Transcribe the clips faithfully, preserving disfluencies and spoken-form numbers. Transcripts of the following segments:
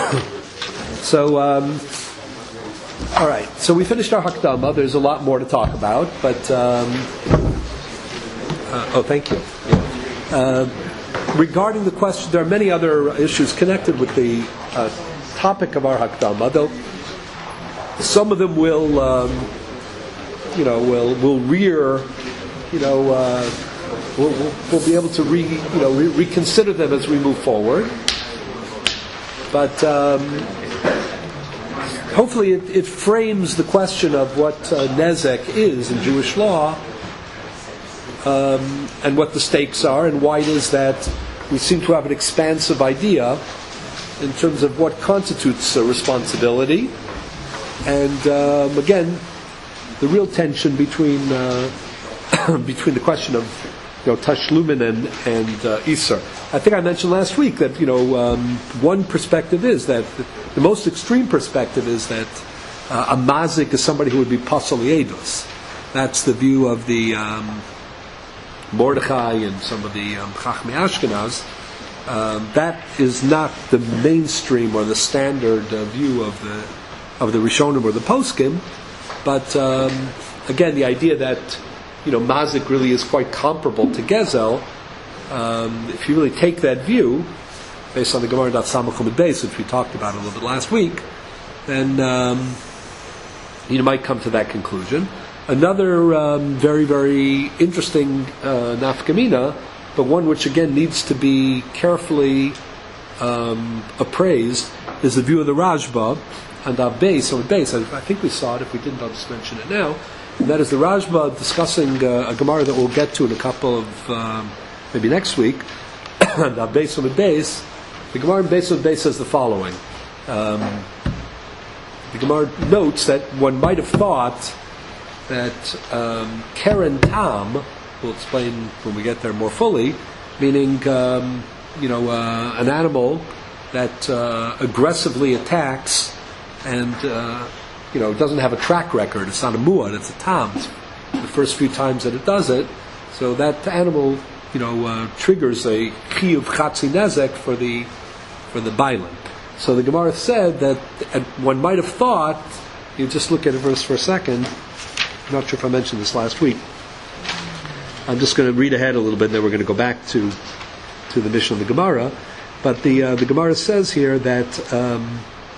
So, um, all right. So we finished our Hakdama. There's a lot more to talk about, but um, uh, oh, thank you. Yeah. Uh, regarding the question, there are many other issues connected with the uh, topic of our Hakdama. Though some of them will, um, you know, will will rear, you know, uh, we'll, we'll, we'll be able to re, you know, re- reconsider them as we move forward. But um, hopefully it, it frames the question of what uh, nezek is in Jewish law, um, and what the stakes are, and why it is that we seem to have an expansive idea in terms of what constitutes a responsibility. And um, again, the real tension between uh, between the question of, you know, Tashlumin and, and uh, Isser. I think I mentioned last week that, you know, um, one perspective is that, the, the most extreme perspective is that uh, a mazik is somebody who would be pasal yedus. That's the view of the um, Mordechai and some of the um, Chachmei Ashkenaz. Um, that is not the mainstream or the standard uh, view of the of the Rishonim or the Poskim, but um, again, the idea that, you know, mazik really is quite comparable to gezel. Um, if you really take that view, based on the Gemara Daf Samachum and Beis, which we talked about a little bit last week, then um, you might come to that conclusion. Another um, very, very interesting uh, nafkamina, but one which again needs to be carefully um, appraised, is the view of the Rashba and Daf Beis. So in Beis, I, I think we saw it. If we didn't, I'll just mention it now. And that is the Rashba discussing uh, a Gemara that we'll get to in a couple of, um, maybe next week. And uh, Beis on the Beis, the Gemara in Beis on the Beis says the following. Um, the Gemara notes that one might have thought that um, Keren Tam, we'll explain when we get there more fully, meaning, um, you know, uh, an animal that uh, aggressively attacks and uh, you know, it doesn't have a track record. It's not a muad, it's a tam. It's the first few times that it does it, so that animal, you know, uh, triggers a chiyuv chatzi nezek for the for the bailan. So the Gemara said that, and one might have thought, you just look at a verse for a second. I'm not sure if I mentioned this last week. I'm just going to read ahead a little bit, and then we're going to go back to to the mission of the Gemara. But the uh, the Gemara says here that Tanarabanan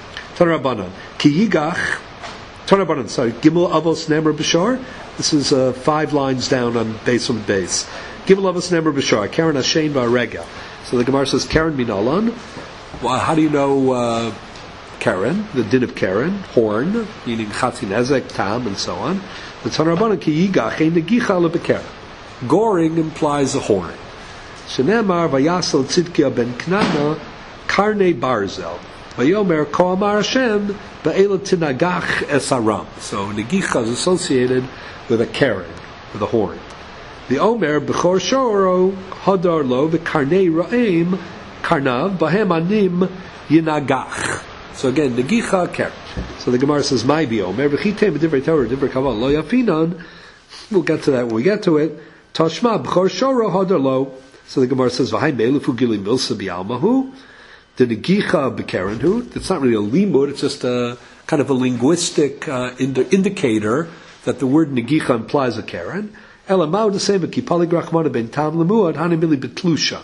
um, ki yigach. Tanarabanan, sorry, Gimel Avos Nemer B'Shar. This is uh, five lines down on base on base. Gimel Avos Nemer B'Shar. Karen Hashem V'Arega. So the Gemara says Karen Minalan. Well, how do you know uh, Karen? The din of Karen, horn, meaning Chatzi Nezek, Tam, and so on. The Tanarabanan ki yigach ein negicha lebekeren. Goring implies a horn. Shenemar Vayasel Tzidkiah ben Knana Karnei Barzel. Vayomer Ko Amar Hashem Ba'ela Tinagach Es Aram. So negicha is associated with a karen, with a horn. The Omer B'chor Shoro Hadar Lo V'Karnei Ra'im Karnav Bahem Anim Yinagach. So again, negicha karen. So the Gemara says, "My bi Omer V'Chitem B'Divrei Torah Divrei Kaval Lo Yafinan." We'll get to that when we get to it. Tashma B'chor Shoro Hadar Lo. So the Gemara says, "V'Hai Meilufu Gilim Milsa B'Almahu." The negicha b'kerenhu. It's not really a limud. It's just a kind of a linguistic uh, ind- indicator that the word negicha implies a keren. Elamau the same ki paligrachmana ben tam lemuad hanimili betlusha.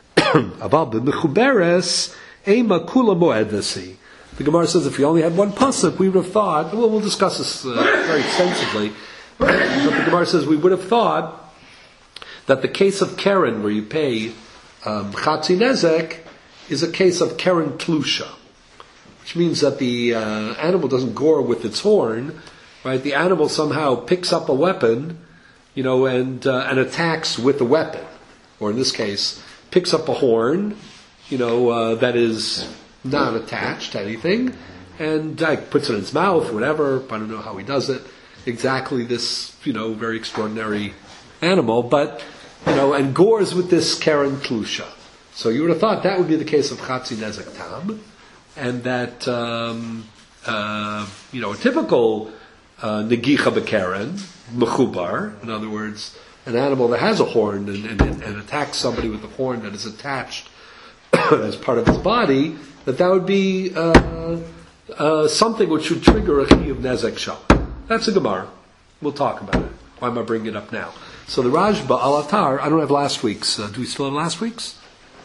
Aval b'mechuberes ema kula moedvasi. The Gemara says if we only had one pasuk, we would have thought. Well, we'll discuss this uh, very extensively. But the Gemara says we would have thought that the case of keren, where you pay um, chatzi nezek, is a case of keren tlusha, which means that the uh, animal doesn't gore with its horn, right? The animal somehow picks up a weapon, you know, and uh, and attacks with a weapon, or in this case, picks up a horn, you know, uh, that is not attached to anything, and uh, puts it in its mouth, whatever. I don't know how he does it exactly. This, you know, very extraordinary animal, but you know, and gores with this keren tlusha. So you would have thought that would be the case of Chatzi Nezek Tam, and that, um, uh, you know, a typical uh, Negicha B'Keren, Mechubar, in other words, an animal that has a horn and, and, and attacks somebody with a horn that is attached as part of his body, that that would be uh, uh, something which would trigger a chiyuv nezek shalom. That's a Gemara. We'll talk about it. Why am I bringing it up now? So the Rashba al Atar, I don't have last week's. Uh, do we still have last week's?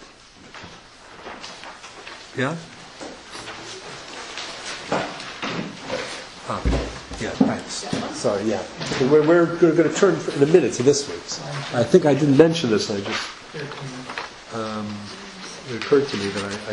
Yeah? Oh, yeah, thanks. Sorry, yeah. We're, we're going to turn in a minute to this week's. I think I didn't mention this. I just um, it occurred to me that I,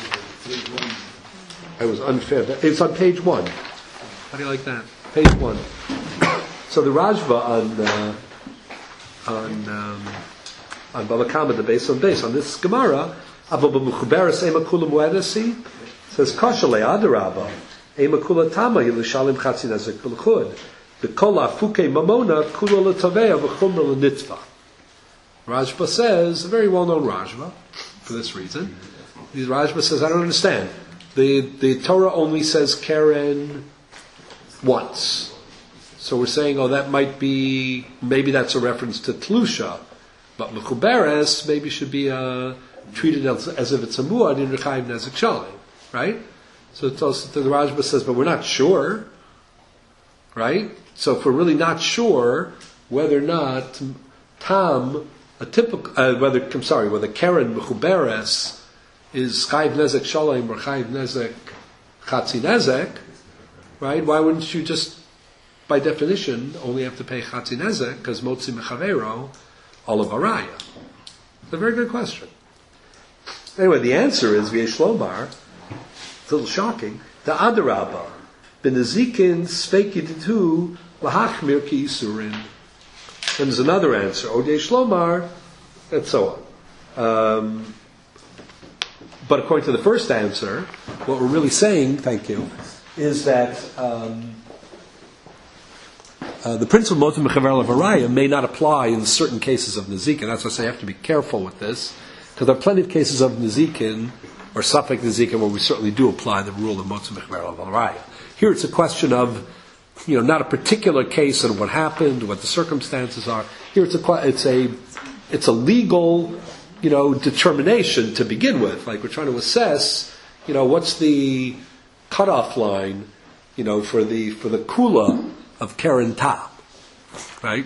I I was unfair. It's on page one. How do you like that? Page one. So the Rashba on uh, on um, on Baba Kama, the base on base on this Gemara, Abba B'Mechuberes Ema Kula Muedesi says Kashale Adarabba Ema Kula Tama Yilishalim Chatzi Nezek B'Lechud B'Kol Afuke Mamona Kula L'Tavea V'Chumra L'Nitva. Rashba says, a very well-known Rashba, for this reason. The Rashba says, I don't understand. The the Torah only says Karen once. So we're saying, oh, that might be, maybe that's a reference to Tlusha. But Mechuberes maybe should be uh, treated as, as if it's a Muad in Rechaim Nezek Shalom. Right? So it also, the Rashba says, but we're not sure. Right? So if we're really not sure whether or not Tam, a typical, uh, whether, I'm sorry, whether Karen Mechuberes is Chayiv Nezek Shalom or Chayiv Nezek Chatzi Nezek, right? Why wouldn't you just, by definition, only have to pay Chatzi Nezek because Motzi Mechavero Olav Araya? It's a very good question. Anyway, the answer is V'yesh Lomar. It's a little shocking. The Adarabba B'nezikin Sveikiditu Lahachmir Ki Yisurin. And there's another answer, Odei Shlomar, and so on. Um, but according to the first answer, what we're really saying, thank you, is that um, uh, the principle of Motim Mechaver Levaraya may not apply in certain cases of Nezikin. That's why I say you have to be careful with this, because there are plenty of cases of Nezikin, or Safek Nezikin, where we certainly do apply the rule of Motim Mechaver Levaraya. Here it's a question of, you know, not a particular case and what happened, what the circumstances are. Here it's a it's a it's a legal, you know, determination to begin with. Like we're trying to assess, you know, what's the cutoff line, you know, for the for the kula of Karen Tab, right?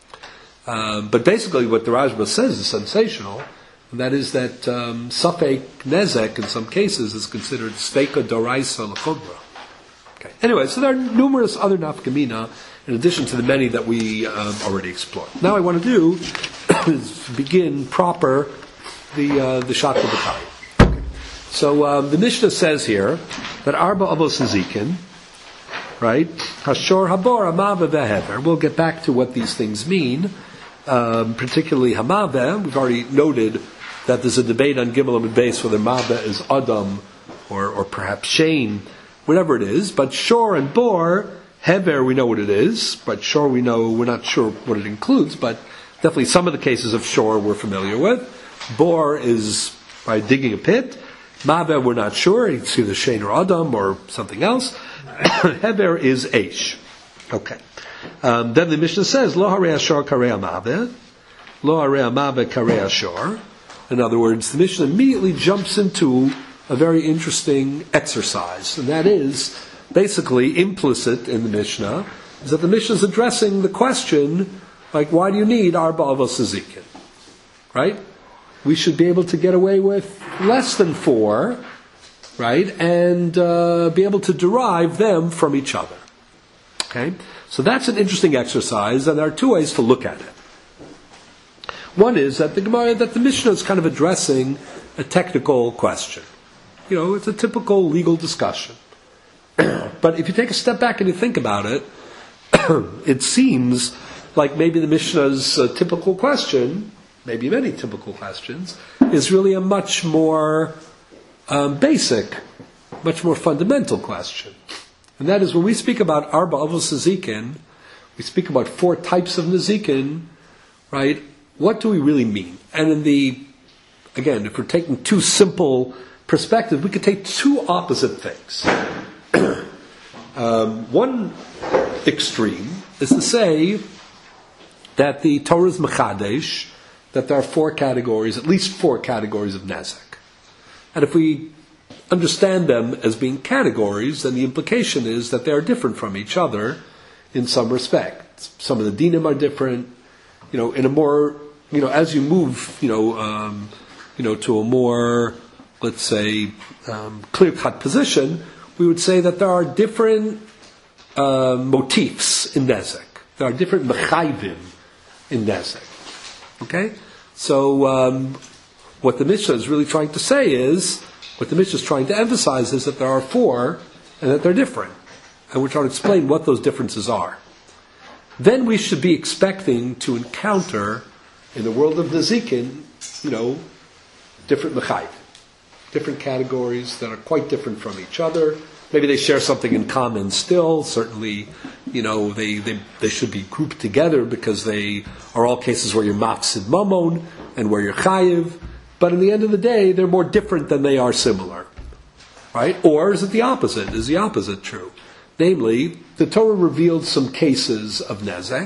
Um, but basically, what the Rashba says is sensational, and that is that um, Safek Nezek in some cases is considered Sveika Doraisa L'Chumra. Okay. Anyway, so there are numerous other nafkamina in addition to the many that we um, already explored. Now, I want to do is begin proper the uh, the Shat B'Kayim. Okay. So um, the Mishnah says here that Arba Avos Nezikin, right? Hashor Habor Hamaveh Vehever. We'll get back to what these things mean, um, particularly Hamaveh. We've already noted that there's a debate on Gimel and Beis whether Maveh is Adam or or perhaps Shane. Whatever it is, but shor and bor, hever we know what it is, but shor we know, we're not sure what it includes, but definitely some of the cases of shor we're familiar with. Bor is by digging a pit. Maveh we're not sure, it's either shein or adam or something else. Hever is eish. Okay. Um, then the Mishnah says, Lo harei ashor karei maveh, Lo harei maveh karei ashor. In other words, the Mishnah immediately jumps into a very interesting exercise, and that is basically implicit in the Mishnah, is that the Mishnah is addressing the question, like, why do you need Arba Avos Nezikin? Right? We should be able to get away with less than four, right, and uh, be able to derive them from each other. Okay? So that's an interesting exercise, and there are two ways to look at it. One is that the Gemara, that the Mishnah is kind of addressing a technical question. You know, it's a typical legal discussion. But if you take a step back and you think about it, it seems like maybe the Mishnah's uh, typical question, maybe many typical questions, is really a much more um, basic, much more fundamental question. And that is when we speak about Arba Avos Nezikin, we speak about four types of Nezikin, right? What do we really mean? And in the, again, if we're taking two simple perspectives, we could take two opposite things. um, one extreme is to say that the Torah is mechadesh, that there are four categories, at least four categories of nezek. And if we understand them as being categories, then the implication is that they are different from each other in some respect. Some of the dinim are different. You know, in a more, you know, as you move, you know, um, you know, to a more, let's say, um, clear-cut position, we would say that there are different uh, motifs in nezek. There are different mechayvim in nezek. Okay, so um, what the Mishnah is really trying to say is, what the Mishnah is trying to emphasize is that there are four and that they're different. And we're trying to explain what those differences are. Then we should be expecting to encounter, in the world of Nezikin, you know, different mechayv, different categories that are quite different from each other. Maybe they share something in common still. Certainly, you know, they, they, they should be grouped together because they are all cases where you're mafsid mamon and where you're chayiv. But in the end of the day, they're more different than they are similar. Right? Or is it the opposite? Is the opposite true? Namely, the Torah revealed some cases of nezek,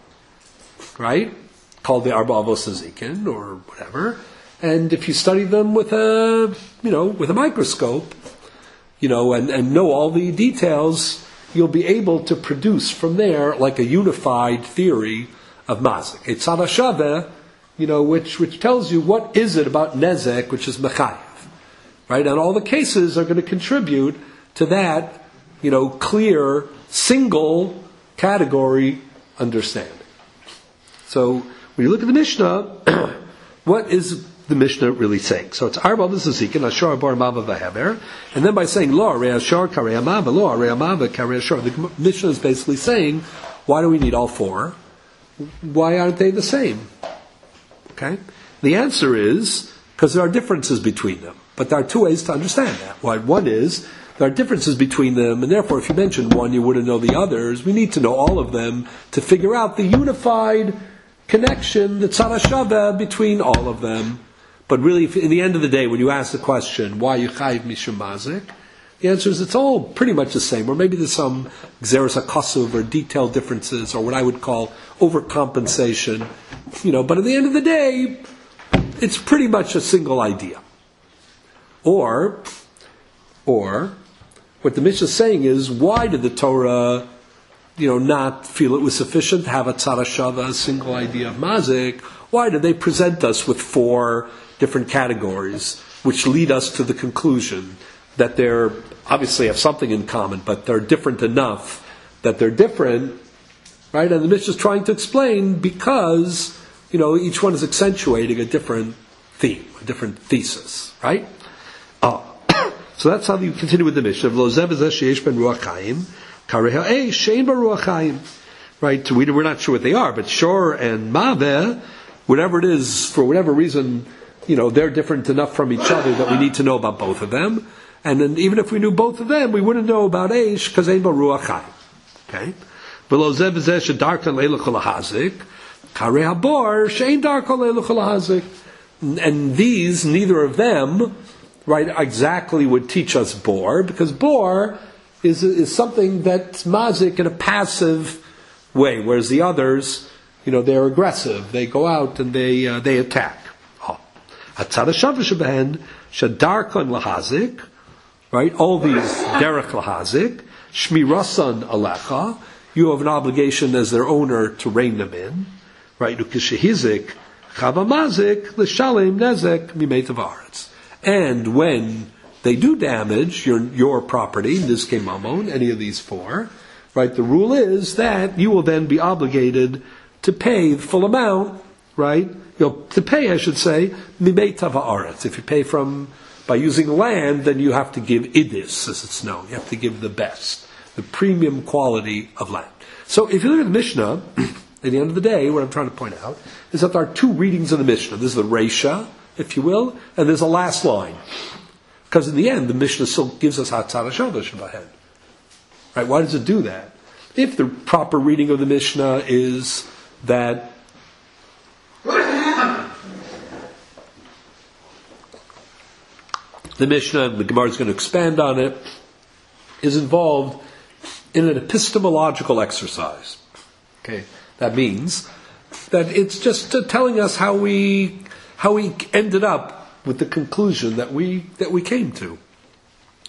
right? Called the Arba Avos Nezikin or whatever. And if you study them with a, you know, with a microscope, you know, and, and know all the details, you'll be able to produce from there like a unified theory of mazik. A tzad hashaveh, you know, which, which tells you what is it about nezek, which is mechayev, right? And all the cases are going to contribute to that, you know, clear, single category understanding. So, when you look at the Mishnah, what is the Mishnah really saying? So it's Arba Nezikin, Ashar Bar Mava Vaheber, and then by saying Lo Arei Ashar Karei Amava, Lo Arei Amava Karei Ashar, the Mishnah is basically saying, why do we need all four? Why aren't they the same? Okay? The answer is, because there are differences between them. But there are two ways to understand that. One is, there are differences between them, and therefore if you mention one, you wouldn't know the others. We need to know all of them to figure out the unified connection, the tzad hashaveh between all of them. But really, in the end of the day, when you ask the question, why you chayiv mishum mazik, the answer is it's all pretty much the same. Or maybe there's some gzeres hakasuv or detailed differences, or what I would call overcompensation. You know, but at the end of the day, it's pretty much a single idea. Or, or, what the Mishnah is saying is, why did the Torah, you know, not feel it was sufficient to have a tzad hashaveh, a single idea of mazik? Why did they present us with four different categories, which lead us to the conclusion that they're obviously have something in common, but they're different enough that they're different, right? And the Mishnah is trying to explain because, you know, each one is accentuating a different theme, a different thesis, right? Oh. So that's how you continue with the Mishnah. Lo zeh v'zeh sheyesh ben ruach chaim, karei ha'ei she'ein ben ruach chaim. Right? We, we're not sure what they are, but shor and maveh, whatever it is, for whatever reason, you know, they're different enough from each other that we need to know about both of them. And then even if we knew both of them, we wouldn't know about eish because ein ba ruach chaim. Okay? V'lo zeh v'zeh she'darkan le'ilach lahazik, karei habor she'ein darkan le'ilach lahazik. And these, neither of them, right, exactly would teach us bor, because bor is is something that's mazik in a passive way, whereas the others, you know, they're aggressive. They go out and they uh, they attack. Hatzad hashaveh shebehen shadarkon lahazik, right? All these derech lahazik, shmirasan alecha. You have an obligation as their owner to rein them in, right? Ukeshehizik chavamazik l'shalem nezek mimei tavaretz. And when they do damage your your property, nizkei mamon, any of these four, right? The rule is that you will then be obligated to pay the full amount, right? You'll to pay, I should say, mimei tavaretz. If you pay from by using land, then you have to give idis, as it's known. You have to give the best, the premium quality of land. So if you look at the Mishnah, at the end of the day, what I'm trying to point out is that there are two readings of the Mishnah. This is the Reisha, if you will, and there's a last line. Because in the end, the Mishnah still gives us Hatzad HaShavah Shebahen. Right? Why does it do that? If the proper reading of the Mishnah is that the Mishnah, and the Gemara is going to expand on it, is involved in an epistemological exercise. Okay, that means that it's just uh, telling us how we how we ended up with the conclusion that we that we came to.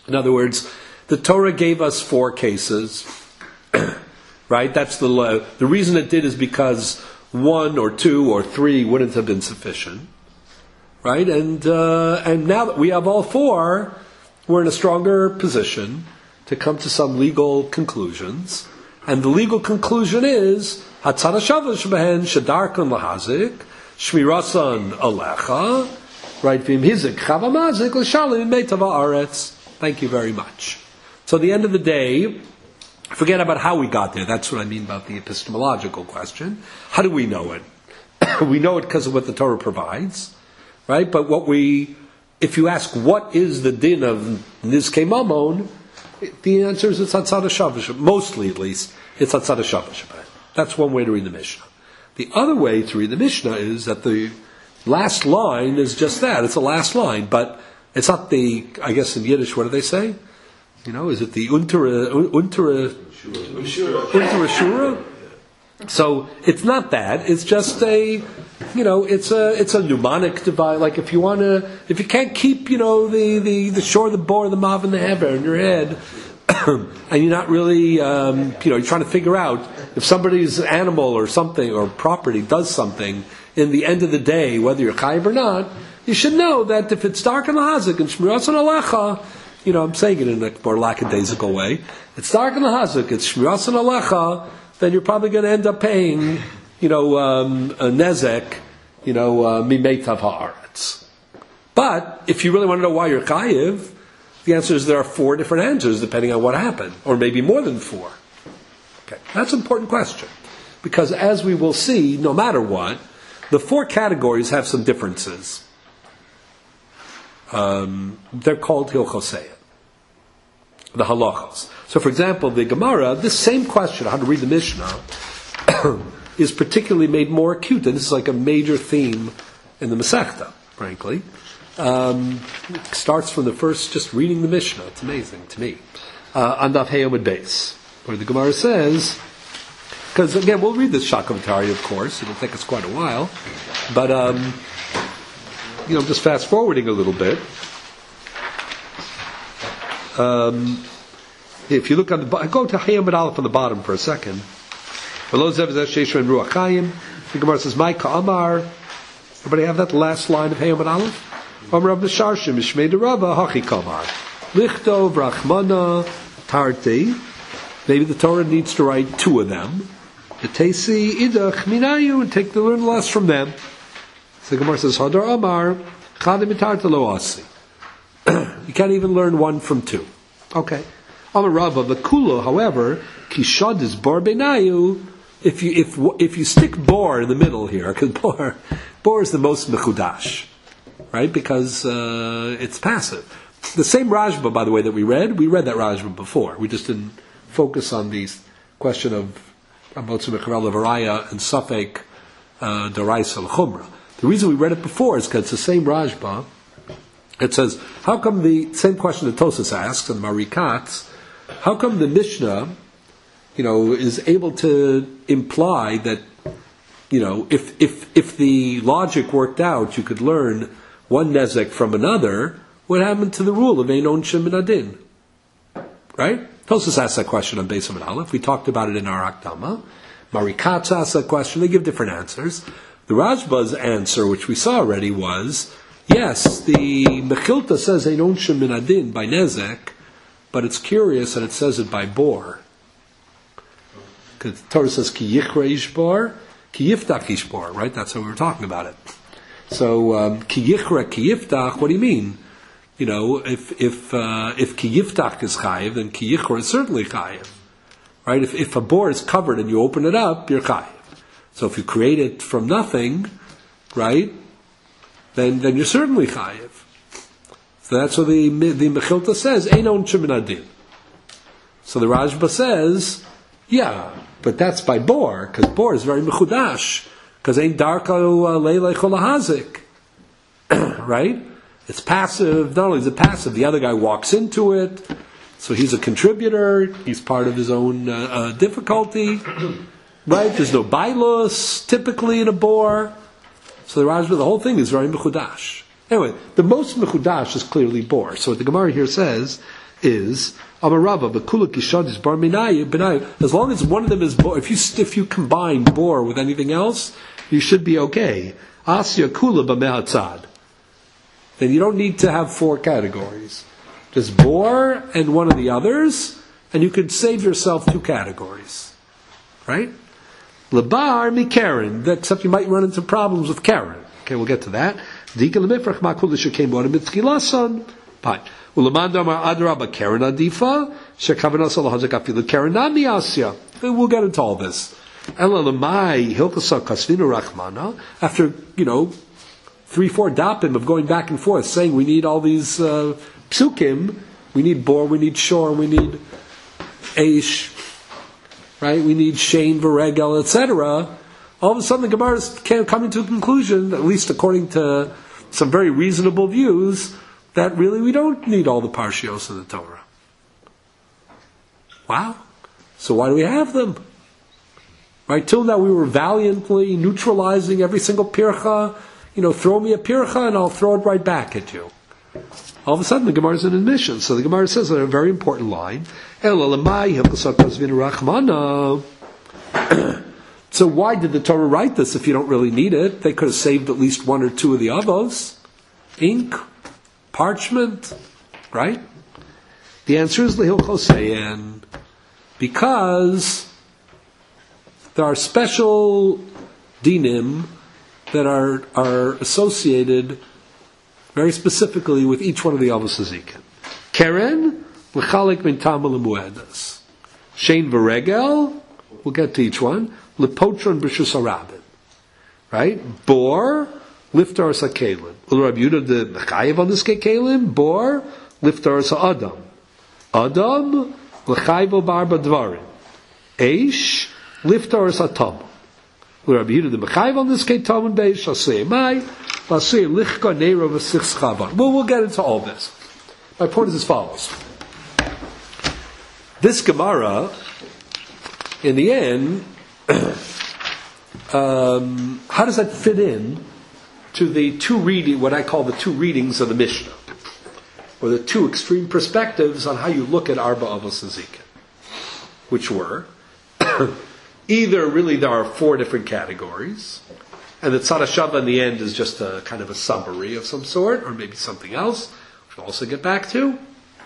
In other words, the Torah gave us four cases, right? That's the uh, the reason it did is because one or two or three wouldn't have been sufficient, right? And uh, and now that we have all four, we're in a stronger position to come to some legal conclusions. And the legal conclusion is Hatzad HaShavash behen shedarkan lahazik shmirasan alecha, right? V'im hizik chavamazik l'shalim meitav haaretz. Thank you very much. So at the end of the day, forget about how we got there. That's what I mean about the epistemological question. How do we know it? We know it because of what the Torah provides, right? But what we, if you ask what is the din of Nizkei Mamon, the answer is it's Hatzad HaShavash. Mostly, at least, it's Hatzad HaShavash. That's one way to read the Mishnah. The other way to read the Mishnah is that the last line is just that. It's the last line, but it's not the, I guess in Yiddish, what do they say? You know, is it the Untera, Untera, Untera Shura? So it's not that. It's just a, you know, it's a it's a mnemonic device. Like if you want to, if you can't keep, you know, the the the shore, the bore, the mav, and the heber in your head, and you're not really, um, you know, you're trying to figure out if somebody's animal or something or property does something. In the end of the day, whether you're chayiv or not, you should know that if it's dark and lahazik and shmirasan alecha, you know, I'm saying it in a more lackadaisical way. It's dark and lahazik, it's shmirasan alecha. Then you're probably going to end up paying, you know, um, a nezek, you know, mimeitav haaretz. But if you really want to know why you're chayiv, the answer is there are four different answers depending on what happened, or maybe more than four. Okay, that's an important question because as we will see, no matter what, the four categories have some differences. Um, they're called hilchoseya, the halachos. So, for example, the Gemara, this same question, how to read the Mishnah, is particularly made more acute, and this is like a major theme in the Masechta, frankly. Um, it starts from the first, just reading the Mishnah. It's amazing to me. Uh, on Daf Hey Amud Beis, where the Gemara says, because again, we'll read this Shakavatari, of course. It'll take us quite a while, but um, you know, just fast forwarding a little bit. Um, if you look on the, go to Hey Amud Aleph on the bottom for a second. The Gemara says, "My Ka'amar." Everybody have that last line of Hey Amud Aleph? Amar Rav Nisharshim Mishmei Derava Hachi Kamar Lichtov Rachmana Tarti. Maybe the Torah needs to write two of them. The Tesi Idach Minayu, and take the learn less from them. So the Gemara says, Hadar Amar Chadim Mitarta Lo Asi. You can't even learn one from two. Okay. Amar Rava the Kula, however, Kishad is Bar Benayu. If you if if you stick bor in the middle here, because bor bor is the most mechudash, right? Because uh, it's passive. The same Rajba, by the way, that we read, we read that Rajba before. We just didn't focus on the question of Amotzu Mecharel of Araya and Safek uh, Daraisa L'Chumra. The reason we read it before is because it's the same Rajba. It says, how come the same question that Tosas asks in Marikatz, how come the Mishnah, you know, is able to imply that, you know, if if if the logic worked out, you could learn one nezek from another. What happened to the rule of Ein Onshim Min Adin? Right? Tosas asked that question on Beis Amud Aleph. We talked about it in our Akdama. Marikatz asked that question. They give different answers. The Rajba's answer, which we saw already, was yes, the Mechilta says Ein Onshim Min Adin by nezek, but it's curious that it says it by bor. Because the Torah says, Ki yichra ishbor, ki yiftach ishbor, right? That's how we were talking about it. So, um, ki yichra, ki yiftach, what do you mean? You know, if if uh, if ki yiftach is chayiv, then ki yichra is certainly chayiv. Right? If if a bor is covered and you open it up, you're chayiv. So if you create it from nothing, right, then then you're certainly chayiv. So that's what the, the Mechilta says, Ein Onshim Min Adin. So the Rajba says, yeah, but that's by bor, because bor is very mechudash, because ain't darko leilei cholahazik, right? It's passive. Not only is it passive, the other guy walks into it, so he's a contributor. He's part of his own uh, uh, difficulty, right? There's no bailus typically in a bor, so the Rajba, the whole thing is very mechudash. Anyway, the most mechudash is clearly bor. So what the Gemara here says, is Amarava, the Kula Kishad is Bar Minai, as long as one of them is bor, if you if you combine bor with anything else, you should be okay. Asya Kula B'Me'atzad. Then you don't need to have four categories. Just bor and one of the others, and you could save yourself two categories. Right? Labar mi Karen, except you might run into problems with Karen. Okay, we'll get to that. Dika lemifrach ma kol shekem bo mitzkilason. Fine. Ulamanda mar adraba Karen adifa shekavanas alahazak afilu Karen nami asya. We'll get into all this. Ela lemai hilkasa kasvinu rachmana. After you know three, four dapim of going back and forth, saying we need all these uh, psukim, we need bor, we need shor, we need aish. Right, we need Shane, Varegel, et cetera. All of a sudden, the Gemara is coming to a conclusion, at least according to some very reasonable views, that really we don't need all the parshios of the Torah. Wow! So why do we have them? Right, till now we were valiantly neutralizing every single pircha. You know, throw me a pircha and I'll throw it right back at you. All of a sudden, the Gemara is an admission. So the Gemara says a very important line. So why did the Torah write this if you don't really need it? They could have saved at least one or two of the others. Ink, parchment, right? The answer is Lehil Chosein. Because there are special dinim that are, are associated very specifically with each one of the Avos Hazikin. Keren, l'chalik min tamal l'muedas. Shein v'regel, we'll get to each one. L'potron b'shus harabim. Right? Bor, liftar sakelim. L'Rabbi Yehuda the mechayev on this kelim. Bor, liftar sa'adam. Adam, l'chayev b'arba dvarim. Eish, liftar sa'tam. L'Rabbi Yehuda the mechayev on this kelim. Beish, asay mai. Well, we'll get into all this. My point is as follows. This Gemara, in the end, um, how does that fit in to the two reading, what I call the two readings of the Mishnah, or the two extreme perspectives on how you look at Arba Avos Hazikin, which were either really there are four different categories, and the Tzad HaShava in the end is just a kind of a summary of some sort, or maybe something else, which we'll also get back to.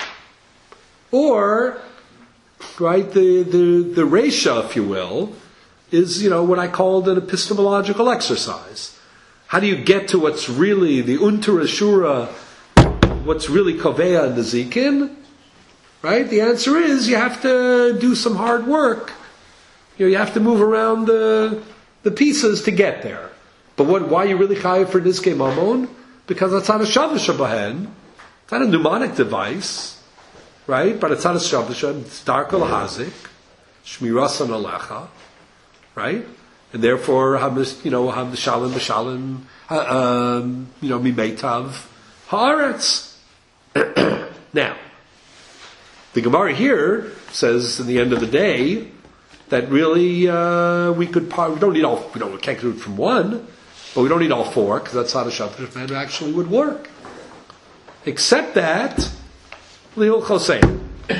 Or, right, the, the, the Resha, if you will, is, you know, what I called an epistemological exercise. How do you get to what's really the Unter Ashura, what's really Kovea and the Zikin? Right? The answer is you have to do some hard work. You know, you have to move around the, the pieces to get there. But what, why are you really chayav for Nizkei Mamon? Because it's not a shavush shabahen. It's not a mnemonic device, right? But it's not a shavush. It's dark al-hazik, shmirasan alecha, right? And therefore, you know, have the shalim, shalim, um, you know, mimeitav haaretz. Now, the Gemara here says, in the end of the day, that really uh, we could. We don't need all. We don't. We can't do it from one. But we don't need all four, because that's how the Shavuot man actually would work. Except that, Lihul Chosein.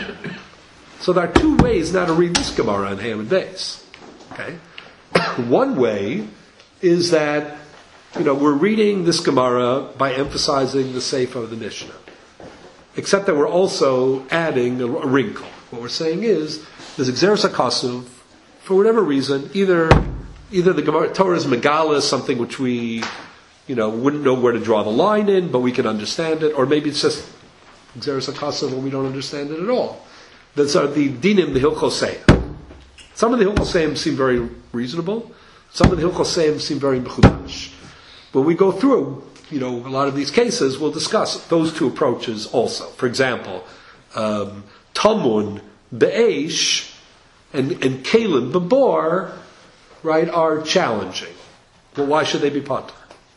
So there are two ways now to read this Gemara on Ham and Beis. Okay? One way is that, you know, we're reading this Gemara by emphasizing the Seif of the Mishnah. Except that we're also adding a, a wrinkle. What we're saying is, there's Xeris HaKasuv, for whatever reason, either... Either the Gemara, Torah is Megala, something which we, you know, wouldn't know where to draw the line in, but we can understand it, or maybe it's just Xeris HaKasav and we don't understand it at all. Those are the dinim, the Hilchosayim. Some of the Hilchosayim seem very reasonable. Some of the Hilchosayim seem very mechudash. When we go through, you know, a lot of these cases, we'll discuss those two approaches also. For example, um, Tamun be'esh and, and Kalim bebor, right, are challenging. Well, why should they be potter?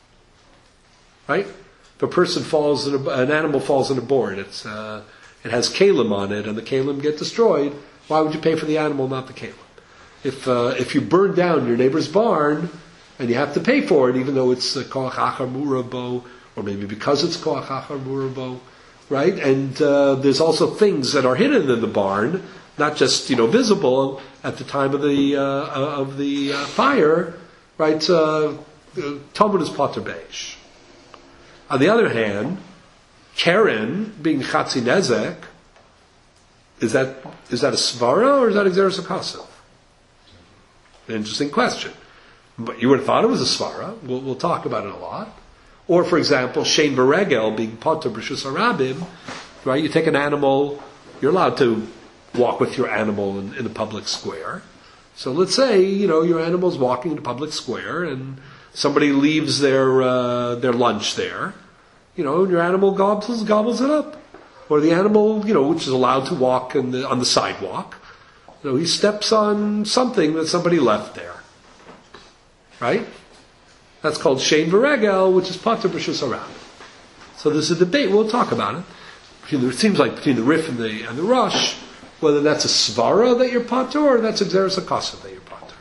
Right? If a person falls, in a, an animal falls in a board, it's, uh, it has kalim on it, and the kalim get destroyed, why would you pay for the animal, not the kalim? If, uh, if you burn down your neighbor's barn, and you have to pay for it, even though it's koach achar murabo, or maybe because it's koach achar murabo, right? And uh, there's also things that are hidden in the barn, not just you know visible at the time of the uh, of the uh, fire, right? Uh, Talmud is pater beish. On the other hand, Keren being chatzi nezek, is that is that a svara or is that exeris akasuv? Interesting question. But you would have thought it was a svara. We'll, we'll talk about it a lot. Or, for example, shein beregel being pater b'reshus harabim, right? You take an animal, you're allowed to walk with your animal in, in a public square. So let's say, you know, your animal's walking in a public square and somebody leaves their uh, their lunch there. You know, and your animal gobbles gobbles it up. Or the animal, you know, which is allowed to walk in the, on the sidewalk, you know, he steps on something that somebody left there. Right? That's called shein v'regel, which is pater b'reshus harabim. So there's a debate, we'll talk about it. Between the, it seems like between the Rif and the and the Rush, whether that's a svara that you're pater or that's exeris akasuv that you're pater.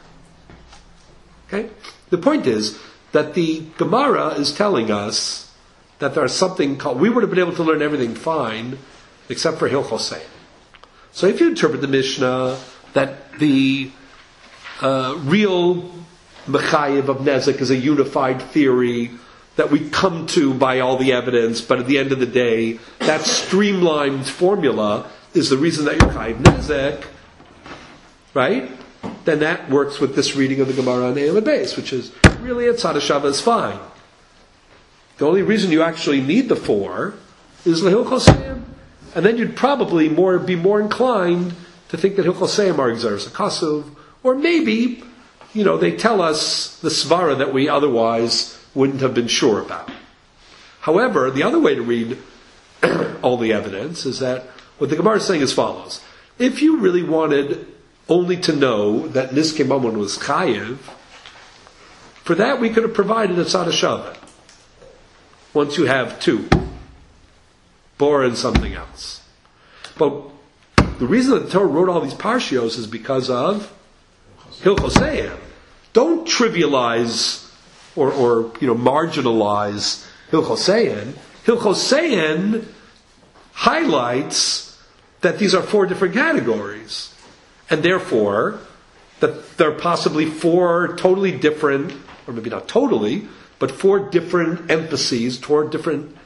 Okay? The point is that the Gemara is telling us that there's something called, we would have been able to learn everything fine, except for Hilchos Seim. So if you interpret the Mishnah that the uh, real Mechayev of Nezek is a unified theory that we come to by all the evidence, but at the end of the day, that streamlined formula is the reason that you're Chayev Nezek, right? Then that works with this reading of the Gemara on Eilad Beis, which is really at Tzad Hashava is fine. The only reason you actually need the four is the Hilchos Seim, and then you'd probably more be more inclined to think that Hilchos Seim are exeris akasuv, or maybe, you know, they tell us the svara that we otherwise wouldn't have been sure about. However, the other way to read all the evidence is that what the Gemara is saying is as follows. If you really wanted only to know that Niskei Mamon was chayiv, for that we could have provided a Tzad Hashava. Once you have two, Bor and something else. But the reason that the Torah wrote all these parshios is because of Hilchos Seim. Don't trivialize or, or you know marginalize Hilchos Seim. Hilchos Seim highlights that these are four different categories, and therefore that there are possibly four totally different, or maybe not totally, but four different emphases toward different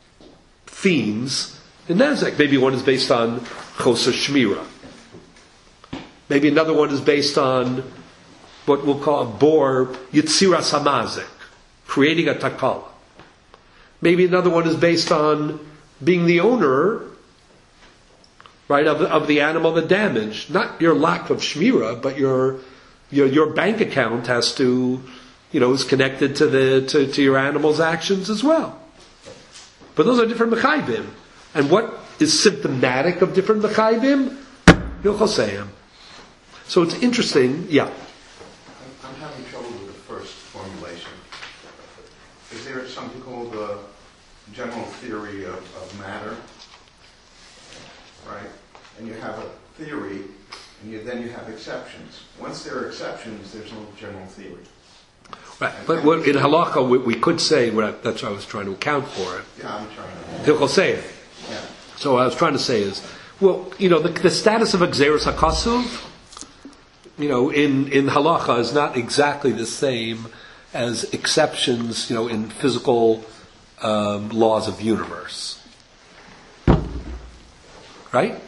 themes in Nezek. Maybe one is based on Choser Shmira. Maybe another one is based on what we'll call a bor Yitziras Hamazek, creating a takala. Maybe another one is based on being the owner, right, of, of the animal that damaged. Not your lack of Shmira, but your your your bank account has to, you know, is connected to the to, to your animal's actions as well. But those are different mechayvim. And what is symptomatic of different mechayvim? Hilchos Seim. So it's interesting, yeah. I'm, I'm having trouble with the first formulation. Is there something called the general theory of, of matter? Right? And you have a theory, and you, then you have exceptions. Once there are exceptions, there's no general theory. Right, but what, in halacha we, we could say, what, that's what I was trying to account for it. Yeah, I'm trying to. Hilchos Seim. Yeah. So what I was trying to say is, well, you know, the, the status of exeris hakasuv, you know, in, in halacha is not exactly the same as exceptions, you know, in physical um, laws of the universe. Right?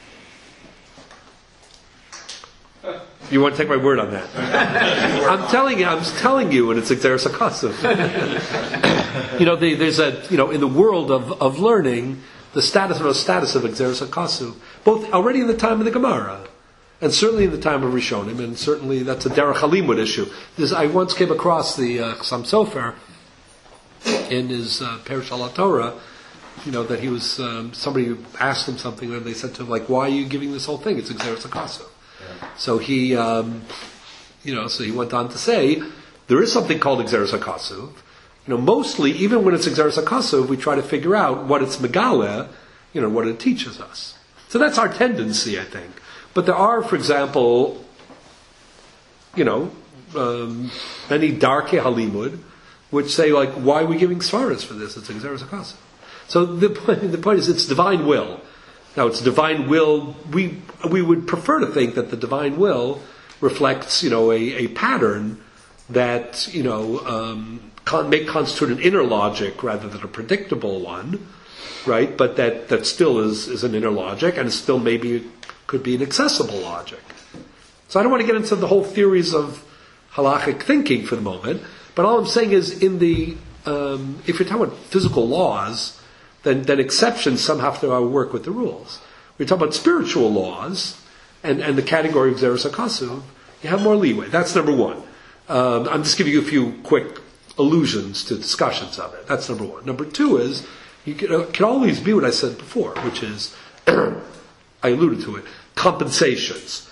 You want to take my word on that? I'm telling you, I'm telling you, and it's exeris hakasuv. You know, the, there's a, you know, in the world of, of learning, the status of a status of exeris hakasuv, both already in the time of the Gemara, and certainly in the time of Rishonim, and certainly that's a derech halimud issue. This, I once came across the uh, Chassam Sofer in his uh, Perush al Torah, you know, that he was, um, somebody asked him something, and they said to him, like, why are you giving this whole thing? It's exeris hakasuv. So he, um, you know, so he went on to say, there is something called exeris hakasuv. You know, mostly, even when it's exeris hakasuv, we try to figure out what it's megale, you know, what it teaches us. So that's our tendency, I think. But there are, for example, you know, um, many darkei halimud, which say, like, why are we giving svaras for this? It's exeris hakasuv. So the point, the point is, it's divine will. Now, it's divine will. We we would prefer to think that the divine will reflects, you know, a, a pattern that, you know, um, con- may constitute an inner logic rather than a predictable one, right? But that, that still is, is an inner logic, and still maybe could be an accessible logic. So I don't want to get into the whole theories of halachic thinking for the moment, but all I'm saying is, in the um, if you're talking about physical laws, then, then exceptions somehow have to work with the rules. We're talking about spiritual laws, and, and the category of Xeris HaKasuv, you have more leeway. That's number one. Um, I'm just giving you a few quick allusions to discussions of it. That's number one. Number two is, you can, uh, can always be what I said before, which is, I alluded to it, compensations,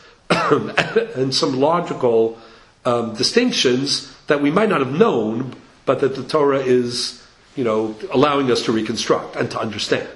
and some logical um, distinctions that we might not have known, but that the Torah is, you know, allowing us to reconstruct and to understand.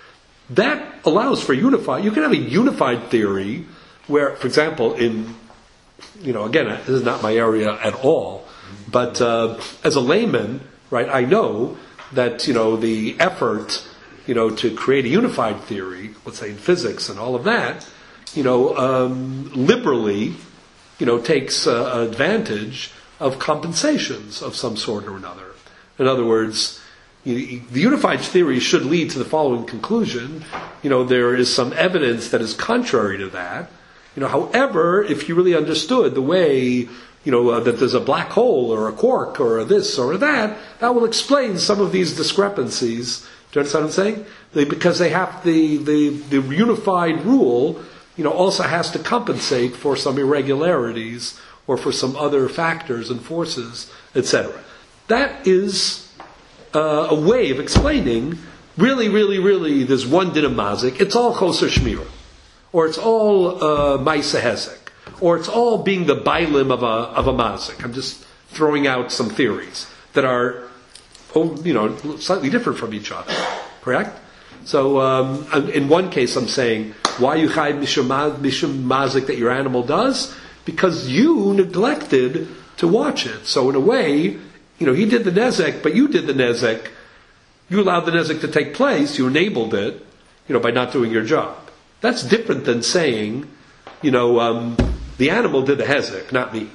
That allows for unified, you can have a unified theory where, for example, in, you know, again, this is not my area at all, but uh, as a layman, right, I know that, you know, the effort, you know, to create a unified theory, let's say in physics and all of that, you know, um, liberally, you know, takes uh, advantage of compensations of some sort or another. In other words, you, the unified theory should lead to the following conclusion. You know, there is some evidence that is contrary to that. You know, however, if you really understood the way, you know, uh, that there's a black hole or a quark or a this or a that, that will explain some of these discrepancies. Do you understand what I'm saying? They, because they have the, the, the unified rule, you know, also has to compensate for some irregularities or for some other factors and forces, et cetera. That is uh, a way of explaining, really, really, really, there's one din of mazik, it's all choser shmira, or it's all uh, ma'aseh hezek, or it's all being the bailim of a of a mazik. I'm just throwing out some theories that are, oh, you know, slightly different from each other, correct? So um, in one case I'm saying, why you chayv mishum mazik that your animal does? Because you neglected to watch it. So in a way, you know, he did the nezek, but you did the nezek. You allowed the nezek to take place. You enabled it, you know, by not doing your job. That's different than saying, you know, um, the animal did the hezek, not me.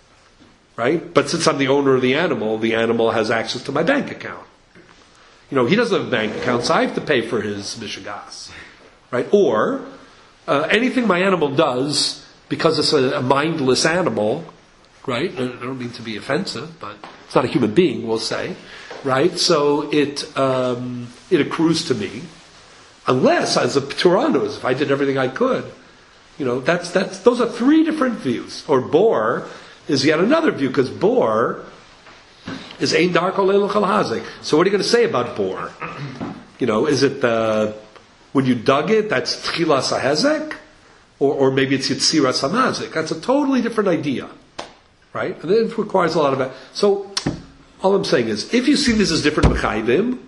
Right? But since I'm the owner of the animal, the animal has access to my bank account. You know, he doesn't have a bank account, so I have to pay for his mishagas. Right? Or, uh, anything my animal does, because it's a, a mindless animal, right? I don't mean to be offensive, but it's not a human being, we'll say, right? So it um, it accrues to me, unless as a Pturanos, if I did everything I could, you know, that's that's those are three different views. Or Bor is yet another view, because Bor is ein darko leilach al hazik. So what are you going to say about Bor? You know, is it the when you dug it, that's tchilas hahezek? Or, or maybe it's Yitziras HaMazik. That's a totally different idea. Right? And it requires a lot of... So, all I'm saying is, if you see this as different Mechaydim,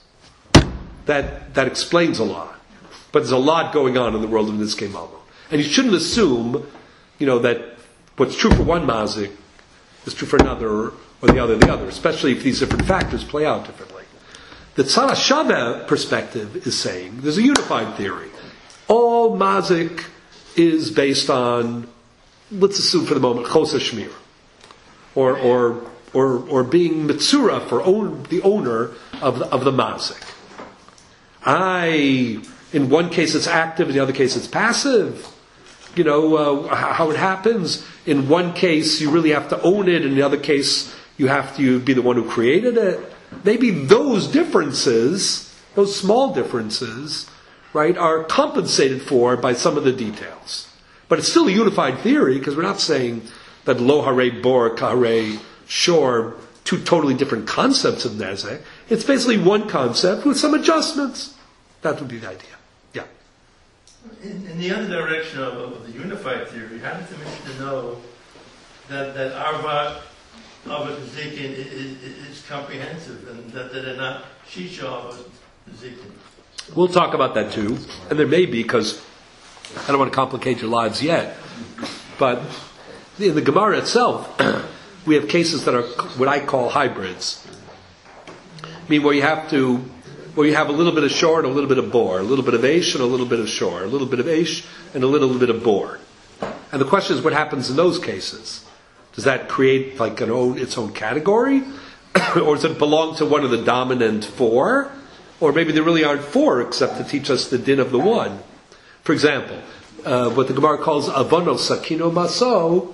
that, that explains a lot. But there's a lot going on in the world of Nizkei Malmo. And you shouldn't assume, you know, that what's true for one Mazik is true for another, or the other the other, especially if these different factors play out differently. The Tzara Shava perspective is saying, there's a unified theory. All Mazik is based on, let's assume for the moment, choser shmir, or or or or being mitzura for own, the owner of the, of the mazik. I, in one case it's active, in the other case it's passive. You know uh, how it happens. In one case you really have to own it, in the other case you have to be the one who created it. Maybe those differences, those small differences, right, are compensated for by some of the details. But it's still a unified theory, because we're not saying that lo hare bor ka hare shor, two totally different concepts of nezek. It's basically one concept with some adjustments. That would be the idea. Yeah. In, in the other direction of, of the unified theory, how does the Mishnah know that that arba of a zikin is, is, is comprehensive, and that, that they're not shisha of a zikin? We'll talk about that too, and there may be, because I don't want to complicate your lives yet, but in the Gemara itself, we have cases that are what I call hybrids. I mean, where you have to where you have a little bit of shore and a little bit of bore, a little bit of aish and a little bit of shore, a little bit of aish and a little bit of bore. And the question is, what happens in those cases? Does that create like an own, its own category? Or does it belong to one of the dominant four? Or maybe there really aren't four except to teach us the din of the one. For example, uh, what the Gemara calls avono sakino maso,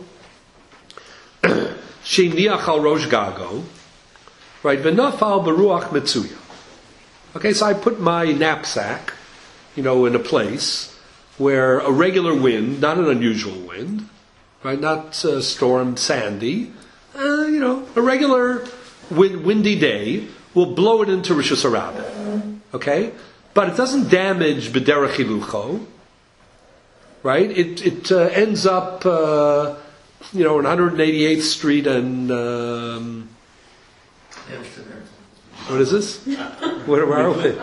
sheiniach al rosh gago, right? V'nafal beruach metzuya. Okay, so I put my knapsack, you know, in a place where a regular wind, not an unusual wind, right? Not uh, storm sandy, uh, you know, a regular wind, windy day will blow it into Rishus Harabah. Okay, but it doesn't damage b'derech hilucho. Right? It it uh, ends up, uh, you know, on one hundred eighty-eighth Street and um, what is this? Where, where are we?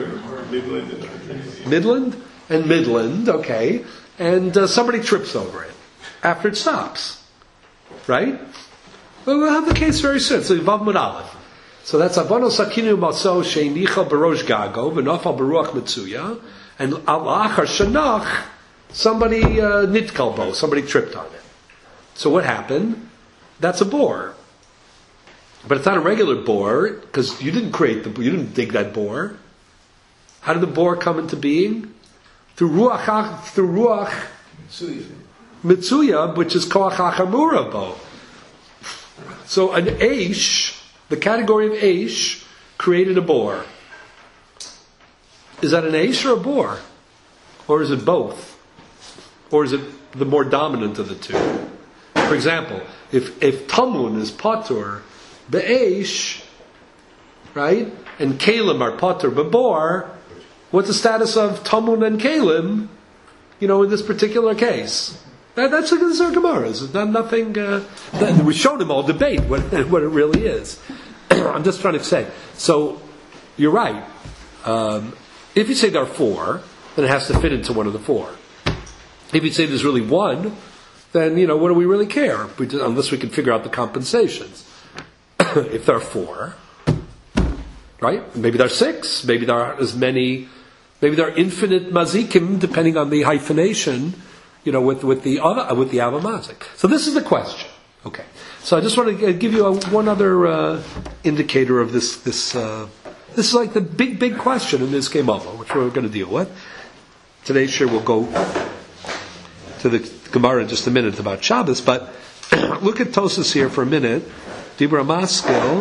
Midland and Midland. Okay, and uh, somebody trips over it after it stops. Right? Well, we'll have the case very soon. So Vav Mud Aleph. So that's Avono Sakinu Maso Sheinicha Barosh Gago V'Nafal Baruach Metzuya, and Al Achar Shanach. Somebody uh, nitkalbo, somebody tripped on it. So what happened? That's a bore, but it's not a regular bore because you didn't create the, you didn't dig that bore. How did the bore come into being? Through ruach, through ruach mitzuya, which is koach hachamura bo. So an aish, the category of aish, created a bore. Is that an aish or a bore, or is it both? Or is it the more dominant of the two? For example, if if tamun is patur be'esh, right, and kalim are patur be'bor, what's the status of tamun and kalim? You know, in this particular case, that, that's like this is our Gemara's. It's not nothing. Uh, that, we've shown them all debate what what it really is. I'm just trying to say. So you're right. Um, if you say there are four, then it has to fit into one of the four. If you say there's really one, then, you know, what do we really care? We just, unless we can figure out the compensations. If there are four, right? Maybe there are six. Maybe there are as many. Maybe there are infinite mazikim, depending on the hyphenation, you know, with, with the other, with the avamazik. So this is the question. Okay. So I just want to give you a, one other uh, indicator of this. This uh, this is like the big, big question in this Gemara, which we're going to deal with. Today's share will go to the Gemara in just a minute about Shabbos, but look at Tosas here for a minute. Dibra Maskil.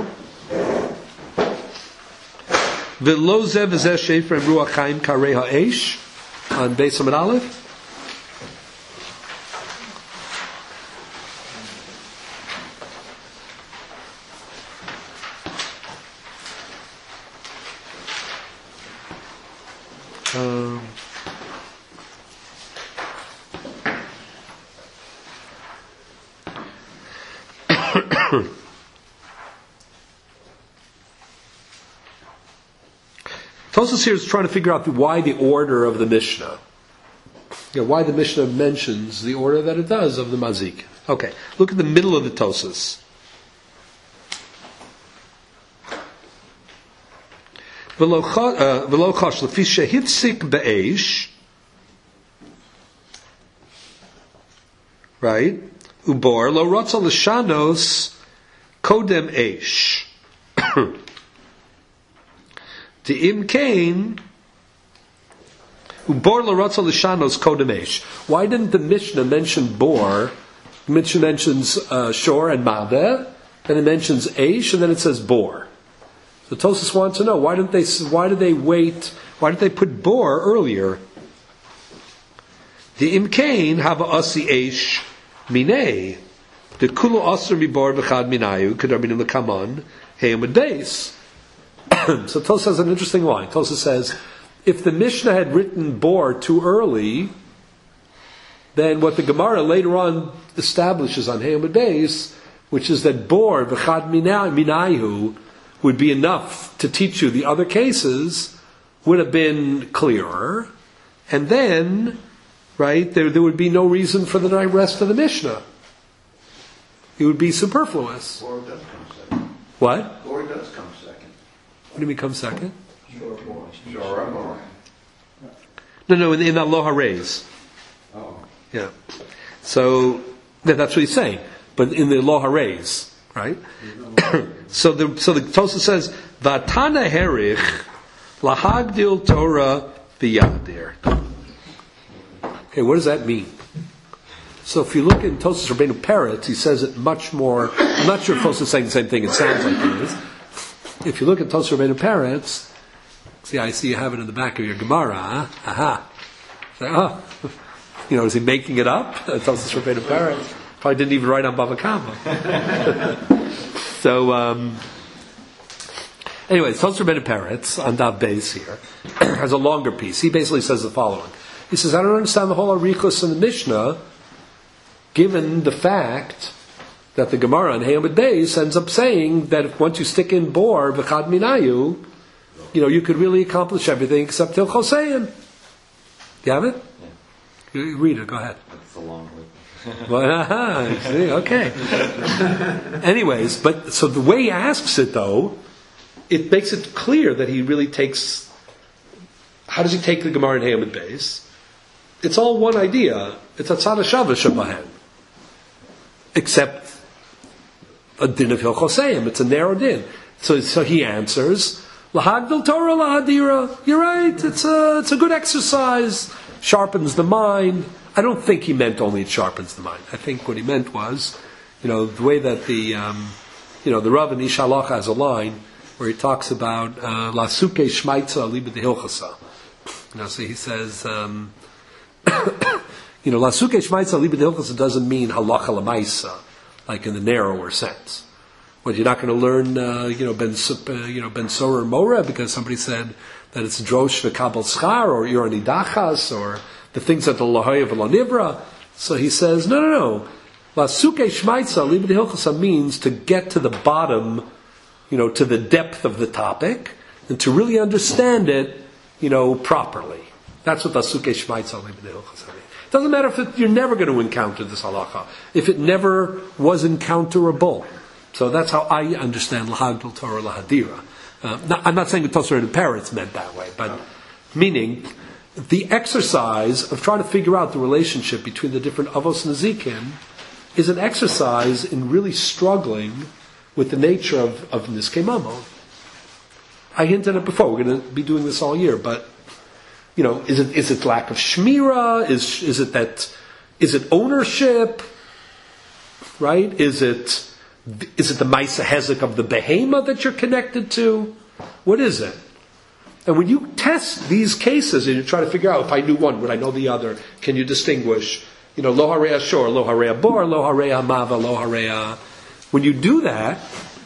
V'lo zev v'zeh shefer ruach chaim karei ha'esh on Beis Amud Aleph. Um, Tosas here is trying to figure out the, why the order of the Mishnah. You know, why the Mishnah mentions the order that it does of the Mazik. Okay, look at the middle of the Tosas. V'lo chosh lefi shehitzik be'esh, right? Ubor lo rotza l'shanos kodem eish. De'im kain ubor lo rotza l'shanos kodem eish. Why didn't the Mishnah mention bor? The Mishnah mentions uh, shor and madeh, then it mentions eish, and then it says bor. So Tosas wants to know, why didn't they? Why did they wait? Why did they put bor earlier? The imkain have asi eish minay. The kulu asr mi bor v'chad minayu kedarbinim lekaman heyamud beis. So Tosas has an interesting line. Tosas says, if the Mishnah had written bor too early, then what the Gemara later on establishes on heyamud beis, which is that bor v'chad minayu would be enough to teach you the other cases, would have been clearer, and then, right, there there would be no reason for the rest of the Mishnah. It would be superfluous. Or it does come second. What? Or it does come second. What do you mean come second? Sure, I'm all No, no, in, in the Lo Hareis. Oh. Yeah. So yeah, that's what he's saying. But in the Lo Hareis, right? so the so the Tosafos says Vatana Herich Lahagdil Torah Biyadir. Okay, what does that mean? So if you look in Tosafos Rabbeinu Peretz, he says it much more. I'm not sure if Tosafos is saying the same thing. It sounds like it is. If you look at Tosafos Rabbeinu Peretz, see, I see you have it in the back of your Gemara. Huh? Aha. Say, oh. You know, is he making it up? Tosafos Rabbeinu Peretz probably didn't even write on Bava Kama. so, um, anyway, Tosafos Rabbeinu Peretz on Dav Beis here has a longer piece. He basically says the following. He says, I don't understand the whole Arichos in the Mishnah, given the fact that the Gemara on Hayamid Beis ends up saying that if once you stick in bor v'chad minayu, you know, you could really accomplish everything except Til Choseim. You have it? Yeah. Read it, go ahead. It's a long one. Well, aha, see, okay. Anyways, but so the way he asks it though, it makes it clear that he really takes, how does he take the Gemara in Hayamid Beis? It's all one idea. It's a tzad hashava shabahem. Except a din of Hilchoseim. It's a narrow din. So, so he answers, Lahagdil Torah lahadira. You're right. It's a, it's a good exercise. Sharpens the mind. I don't think he meant only it sharpens the mind. I think what he meant was, you know, the way that the, um, you know, the Rav in Ish Halacha has a line where he talks about Lasuke Shmaitza Libed Hilchasa. You know, so he says, um, you know, Lasuke Shmaitza Libed Hilchasa doesn't mean Halacha Lamaisa, like in the narrower sense. Well, you're not going to learn, uh, you know, Ben, uh, you know, Ben Sora Mora because somebody said that it's Drosh v'Kabel Schar or Yorani Dachas or the things that the Lahoya v'Lonivra. So he says, no, no, no. Lasuke Shmaitza Libed Hilchasa means to get to the bottom, you know, to the depth of the topic and to really understand it, you know, properly. That's what Lasuke Shmaitza Libed Hilchasa means. It doesn't matter if it, you're never going to encounter this halacha, if it never was encounterable. So that's how I understand Lahagdil Torah Lahadira. Uh, not, I'm not saying the Tosafos and Peretz meant that way, but meaning the exercise of trying to figure out the relationship between the different Avos Nezikin is an exercise in really struggling with the nature of, of Niskei Mamon. I hinted at it before, we're going to be doing this all year, but you know, is it is it lack of shmira? Is is it that is it ownership? Right? Is it is it the Maisa Hezek of the Behema that you're connected to? What is it? And when you test these cases and you try to figure out, if I knew one, would I know the other? Can you distinguish? You know, Lo Hareya Shor, Lo Hareya Bor, Lo Hareya Mava, Lo Hareya. When you do that,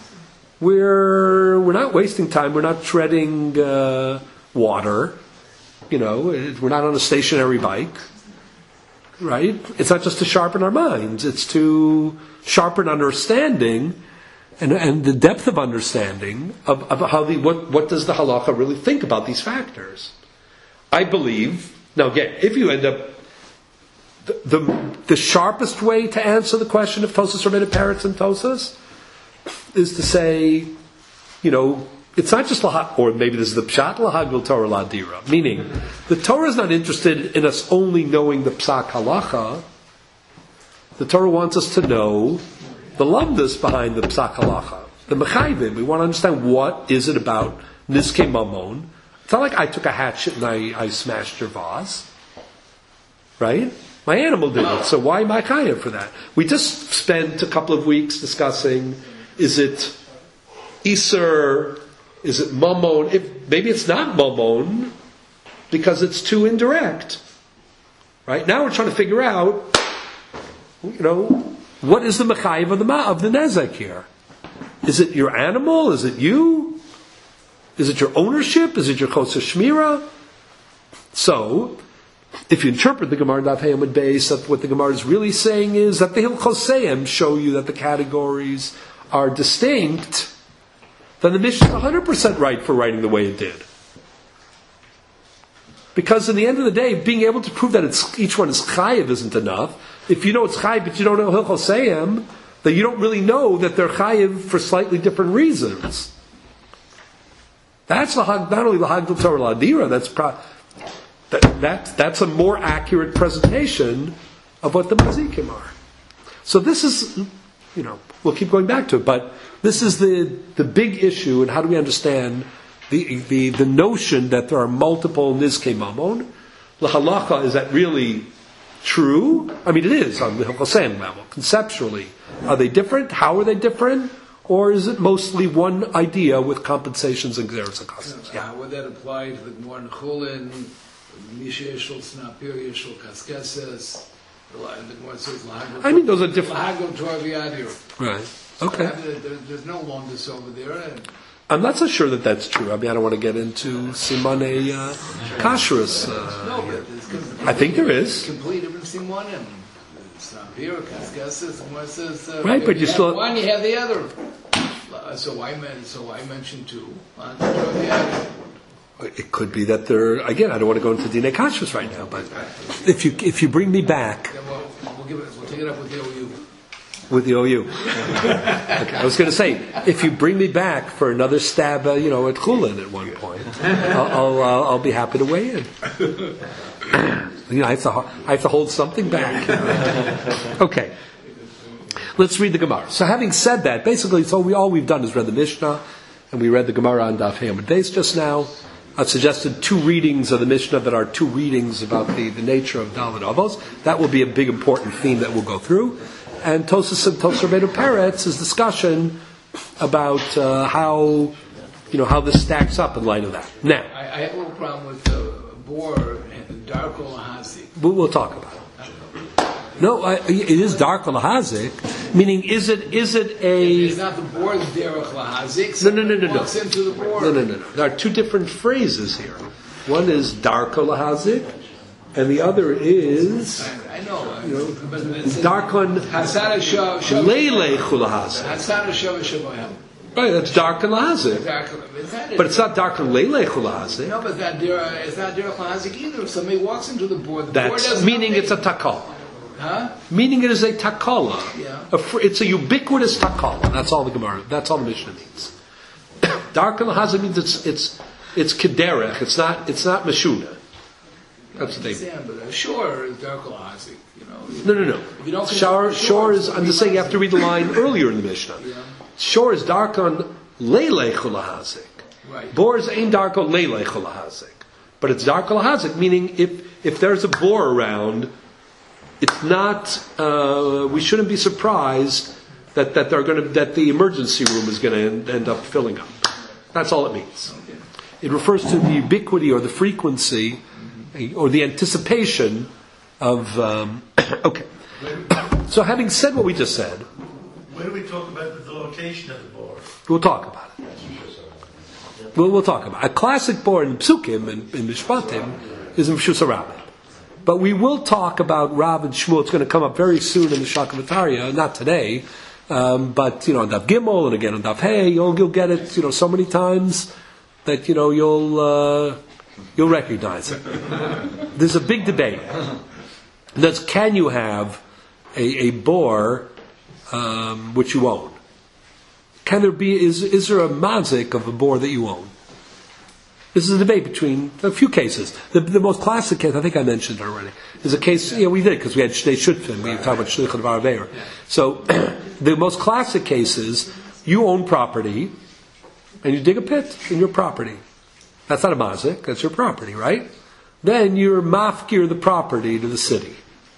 we're we're not wasting time. We're not treading uh, water. You know, we're not on a stationary bike, right? It's not just to sharpen our minds. It's to sharpen understanding and, and the depth of understanding of, of how the what, what does the halacha really think about these factors. I believe, now again, if you end up, the, the, the sharpest way to answer the question of Tosafos Rabbeinu Peretz and Tosafos is to say, you know, it's not just lahag, or maybe this is the pshat lahagdil Torah ladira, meaning the Torah is not interested in us only knowing the psak halacha. The Torah wants us to know the lamdas behind the psak halacha, the mechayvim. We want to understand what is it about niskei mamon. It's not like I took a hatchet and I, I smashed your vase, right? My animal did it, so why am I chayav for that? We just spent a couple of weeks discussing: is it iser? Is it mamon? If, maybe it's not mamon because it's too indirect. Right? Now we're trying to figure out, you know, what is the mechayiv of the ma, of the nezek here? Is it your animal? Is it you? Is it your ownership? Is it your choser shmira? So, if you interpret the Gemara Daf Hayamid Beis, that what the Gemara is really saying is that the Hilchoseim show you that the categories are distinct, then the Mishnah is one hundred percent right for writing the way it did. Because in the end of the day, being able to prove that it's, each one is chayiv isn't enough. If you know it's chayiv but you don't know Hilchoseim, then you don't really know that they're chayiv for slightly different reasons. That's the, not only the Hagdol Torah Ladira, that's pro, that, that, that's a more accurate presentation of what the Mazikim are. So this is, you know, we'll keep going back to it, but this is the, the big issue, and how do we understand the, the, the notion that there are multiple Nizkei Mamon? The halacha, is that really true? I mean, it is on the Hossein level. Conceptually, are they different? How are they different? Or is it mostly one idea with compensations and gzeros and customs? Yeah. How would that apply to the Gemara in Chulin, Misha Yeshul Snapir Yeshul Kaskeses? The Gemara says Lahagol. I mean, those are different. Lahagol Torah V'Yadir. Right. So Okay. there, there's no longest over there. And I'm not so sure that that's true. I mean, I don't want to get into Simone uh, Kashrus. Uh, no, but there's complete, I think there is. complete different Simonim. Snapir Kaskeses. The Gemara says. Uh, Right, but you you have still- one, you have the other. Uh, So I meant. So I mentioned two. Lahagol Torah V'Yadir. It could be that they're, again, I don't want to go into Dinei Kashrus right now, but if you if you bring me back Then we'll, we'll give it. We'll take it up with the O U. with the O U. Okay, I was going to say, if you bring me back for another stab, uh, you know, at Chulin at one point, I'll I'll, uh, I'll be happy to weigh in. You know, I have to I have to hold something back. Okay, let's read the Gemara. So, having said that, basically, so we all we've done is read the Mishnah, and we read the Gemara on Daf Hamad Beis just now. I've suggested two readings of the Mishnah that are two readings about the, the nature of Dalet Avos. That will be a big important theme that we'll go through. And Tosas and Tosar Beinu Peretz is discussion about uh, how, you know, how this stacks up in light of that. Now, I, I have a little problem with the Bor and Darko Lahazi. we'll, we'll talk about it. No, I, it is dark on the Hazik, meaning is it is it a It's not the Bor's Derech Lahazik. No, no, no, no, no. Walks into the Bor. no no no no. There are two different phrases here. One is darko lahazik, and the other is I, I know. You know but it's darkon Hasana Shav Shav. leile chulahazik. Hasana Shav Shavayim. Right, that's darkon lahazik, but it's not darkon leile chulahazik. No, but that Derech, it's not Derech Lahazik either. If somebody walks into the Bor, the Bor That's does meaning nothing. it's a takala. Huh? Meaning it is a takala. Yeah. A fr- it's a ubiquitous takala. That's all the Gemara. That's all the Mishnah means. Darkon lahazik means it's it's it's kederech. It's not it's not meshuna. That's what they mean. But uh, sure, is Darko Lahazik. You know. No, no, no. If you don't Shor, shor is, I'm just saying you have to read the line earlier in the Mishnah. Yeah. Shor is dark on leile chulahazik. Right. Bor is ain't dark on leile chulahazik. But it's dark on lahazik, meaning if, if there's a bor around, it's not, uh, we shouldn't be surprised that, that they're gonna, that the emergency room is gonna end, end up filling up. That's all it means. Okay. It refers to the ubiquity or the frequency or the anticipation of, um, okay. So having said what we just said, When do we talk about the location of the board? we'll talk about it. We'll, we'll talk about it. A classic bor in Psukim and in, in Mishpatim is in Meshus HaRabim. But we will talk about Rav and Shmuel. It's going to come up very soon in the Shakavatariya, not today, um, but, you know, on Daf Gimel and again on Daf Hey, you'll, you'll get it, you know, so many times that, you know, you'll, uh, you'll recognize it. There's a big debate. And that's, can you have a, a bor um, which you own? Can there be, is, is there a mazik of a bor that you own? This is a debate between a few cases. The, the most classic case, I think I mentioned it already, is a case, yeah, we did, because we had Shnei Shutfin, we talked about Shlich and Varaveir. So, the most classic case is, you own property, and you dig a pit in your property. That's not a mazik, that's your property, right? Then you're mafkir the property to the city.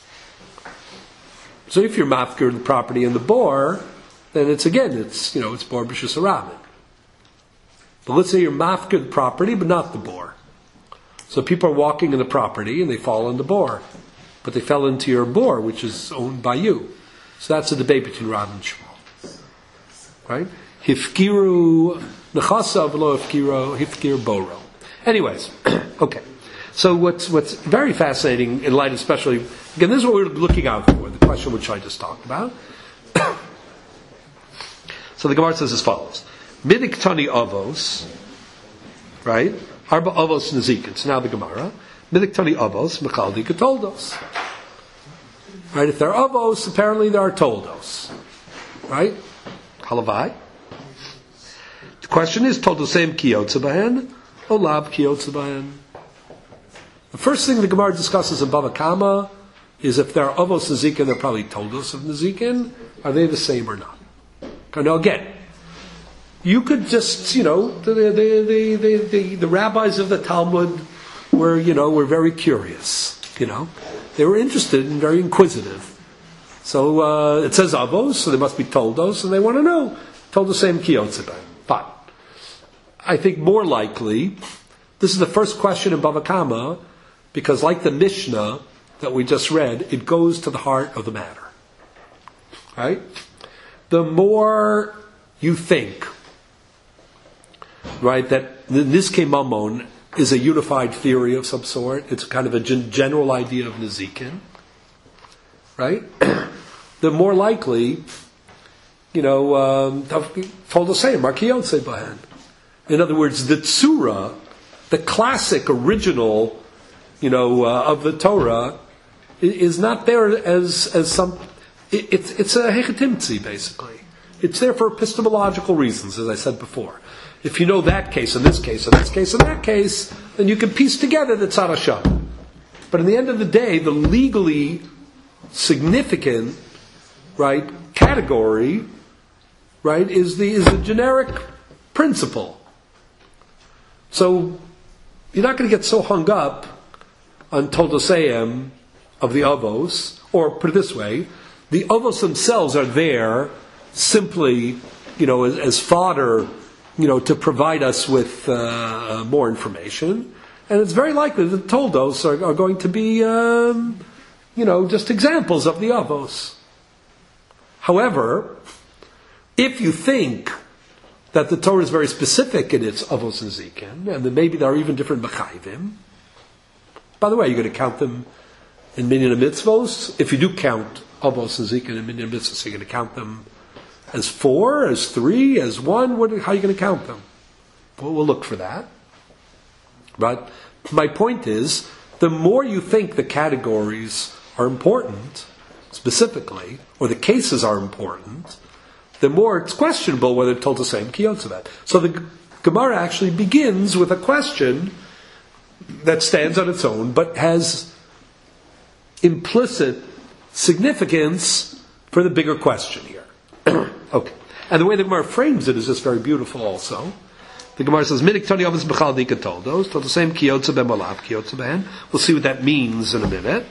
So if you're mafkir the property in the bor, then it's again, it's, you know, it's bor b'shus harabim. But let's say you're mafkir the property, but not the bor. So people are walking in the property and they fall in the bor. But they fell into your bor, which is owned by you. So that's a debate between Rav and Shmuel. Right? Hifkiru nechasa v'lo hifkiru hifkir boro. Anyways, okay. So what's what's very fascinating in light, especially again, this is what we're looking out for. The question which I just talked about. So the Gemara says as follows: Midiktani avos, right? Arba avos nezikin. So now the Gemara. Midiktani avos mechaldi ketoldos. Right? If there are avos, apparently there are toldos. Right? Halavai. The question is, Toldosayim kiyotze bahen, or lab kiyotze bahen? The first thing the Gemara discusses in Bava Kama is if there are avos nezikin, they're probably toldos of nezikin. Are they the same or not? Okay, now again, you could just, you know, the the the the, the, the rabbis of the Talmud were, you know, were very curious. You know, they were interested and very inquisitive. So uh, it says avos, so they must be toldos, and they want to know Toldosayim kiyotze bahen. But I think more likely, this is the first question in Bava Kama, because like the Mishnah that we just read, it goes to the heart of the matter. Right? The more you think, right, that Nizkei Mamon is a unified theory of some sort, it's kind of a gen- general idea of Nezikin, right? The more likely, you know, um, Toldosayim, Kiyotze bahen. In other words, the Tzura, the classic original, you know, uh, of the Torah, is not there as as some. It, it's it's a hechetimtzi basically. It's there for epistemological reasons, as I said before. If you know that case and this case and this case and that case, then you can piece together the Tzad Hashem. But in the end of the day, the legally significant, right, category, right, is the is the generic principle. So you're not going to get so hung up on Toldosayim of the avos, or put it this way, the avos themselves are there simply, you know, as, as fodder, you know, to provide us with uh, more information. And it's very likely that toldos are, are going to be, um, you know, just examples of the avos. However, if you think that the Torah is very specific in its avos and zikin, and that maybe there are even different mechayvim. By the way, you're going to count them in minyan and mitzvos. If you do count avos and zikin in minyan and mitzvos, you're going to count them as four, as three, as one. What, how are you going to count them? Well, we'll look for that. But my point is, the more you think the categories are important, specifically, or the cases are important, the more it's questionable whether it's told the same kiyotze bahen. So the Gemara actually begins with a question that stands on its own, but has implicit significance for the bigger question here. Okay. And the way the Gemara frames it is just very beautiful also. The Gemara says, Minik Tony Avos B'chal Dika Toldos, told the same kiyotze bahen, Malav kiyotze bahen. We'll see what that means in a minute.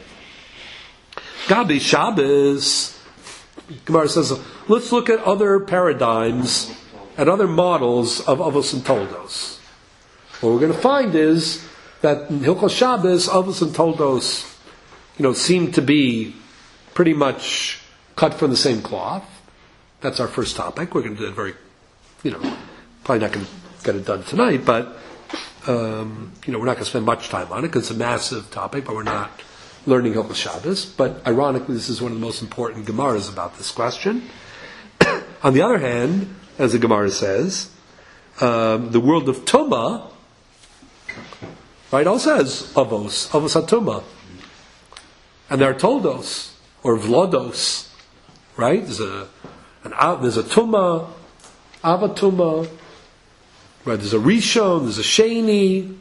Gabi Shabbos, Gemara says, let's look at other paradigms, at other models of Avos and Toldos. What we're going to find is that in Hilchos Shabbos, Avos and Toldos, you know, seem to be pretty much cut from the same cloth. That's our first topic. We're going to do it very, you know, probably not going to get it done tonight, but, um, you know, we're not going to spend much time on it because it's a massive topic, but we're not learning Hilchos Shabbos. But ironically, this is one of the most important Gemaras about this question. On the other hand, as the Gemara says, um, the world of Tumah, right, also has Avos, Avos HaTumah. And there are Toldos, or Vlodos, right? There's a, an, there's a Tumah, Avatuma, right? There's a Rishon, there's a Sheni.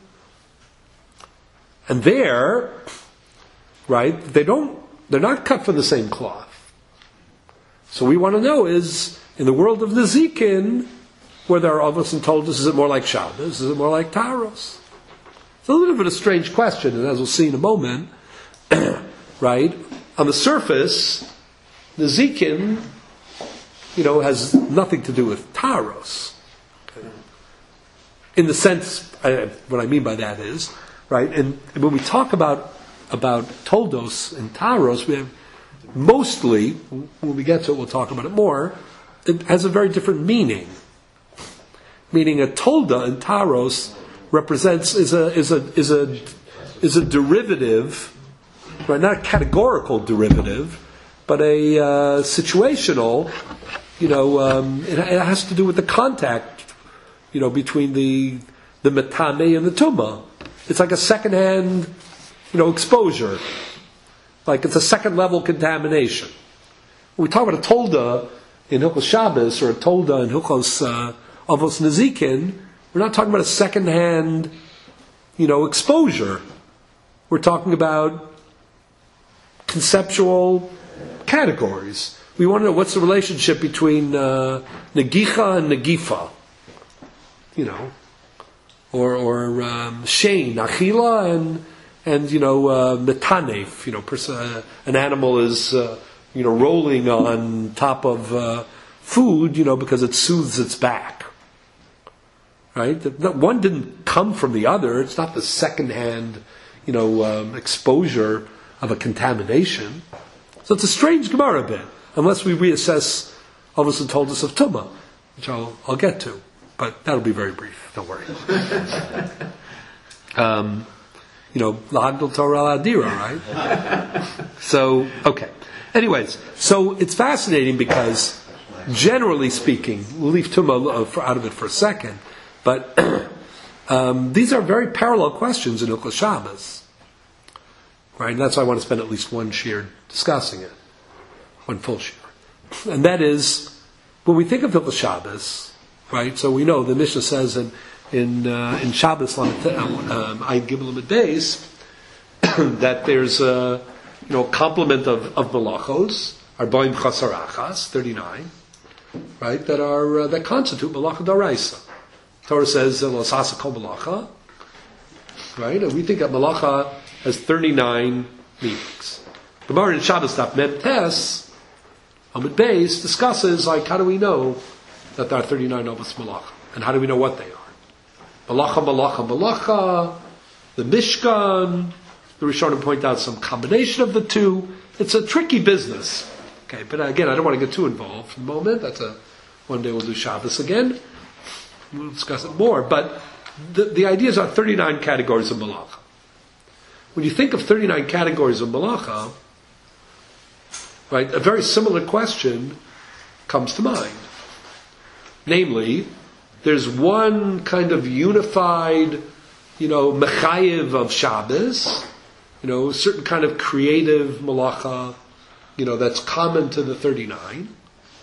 And there, right, they don't, they're not cut from the same cloth. So we want to know is, in the world of Nezikin, where there are Avos and Toldos, is it more like Shabbos? Is it more like Taros? It's a little bit of a strange question, and as we'll see in a moment, right, on the surface, Nezikin, you know, has nothing to do with Taros. Okay. In the sense, I, what I mean by that is, right, and when we talk about about Toldos and Taros, we have mostly, when we get to it, we'll talk about it more, it has a very different meaning. Meaning a Tolda in Taros represents, is a, is a, is a, is a derivative, right, not a categorical derivative, but a uh, situational, you know, um, it, it has to do with the contact, you know, between the, the Metame and the Tumah. It's like a second-hand, you know, exposure. Like it's a second level contamination. When we talk about a tolda in Hilchos Shabbos or a tolda in Hilchos uh, avos nezikin, we're not talking about a second-hand, you know, exposure. We're talking about conceptual categories. We want to know what's the relationship between uh, negicha and negifa, you know, or or um, shein, achila, and and you know uh, metanef. You know, pers- uh, an animal is uh, you know rolling on top of uh, food, you know, because it soothes its back. Right? The, one didn't come from the other. It's not the second-hand, you know, um, exposure of a contamination. So it's a strange Gemara bit, unless we reassess Avos and Toldos of Tumah, which I'll, I'll get to. But that'll be very brief, don't worry. um, you know, L'Hagdol Torah Adira, right? So, okay. Anyways, so it's fascinating because, generally speaking, we'll leave Tumah out of it for a second, but um, these are very parallel questions in Hilchos Shabbos. Right? And that's why I want to spend at least one shiur discussing it. One full shiur. And that is, when we think of Hilchos Shabbos, right, so we know the Mishnah says in in, uh, in Shabbos, um, Ayin Gimel Amud Beis, that there's a you know, complement of, of malachos, Arbaim Chasar Achas, thirty-nine, right, that are, uh, that constitute malacha d'oraisa. Torah says, Lo Sasa Kol Malacha, right, and we think that malacha has thirty-nine meanings. The Gemara in Shabbos Daf Mem Tes Amud Beis discusses like how do we know that there are thirty-nine Avos Malacha, and how do we know what they are? Malacha, Malacha, Malacha, the Mishkan. The Rishonim point out some combination of the two. It's a tricky business. Okay, but again, I don't want to get too involved for the moment. That's a one day we'll do Shabbos again. We'll discuss it more. But the, the ideas are thirty-nine categories of Malacha. When you think of thirty-nine categories of Malacha, right, a very similar question comes to mind. Namely, there's one kind of unified, you know, mechayev of Shabbos, you know, a certain kind of creative Malacha, you know, that's common to the thirty-nine,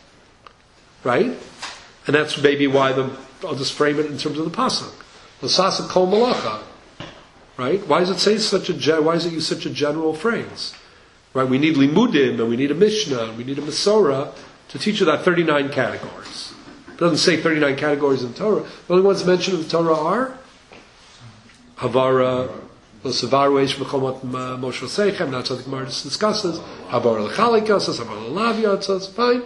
right? And that's maybe why the, I'll just frame it in terms of the pasuk. L'sasa kol Malacha. Right? Why does it say such a why does it use such a general phrase? Right? We need limudim and we need a mishnah and we need a masorah to teach you that thirty-nine categories. It doesn't say thirty-nine categories in Torah. The only ones mentioned in the Torah are Havara, L'savaru eish b'chomat Moshe Seichem. That's what the Gemara discusses. Havara l'chalika says Havara l'lavia says fine.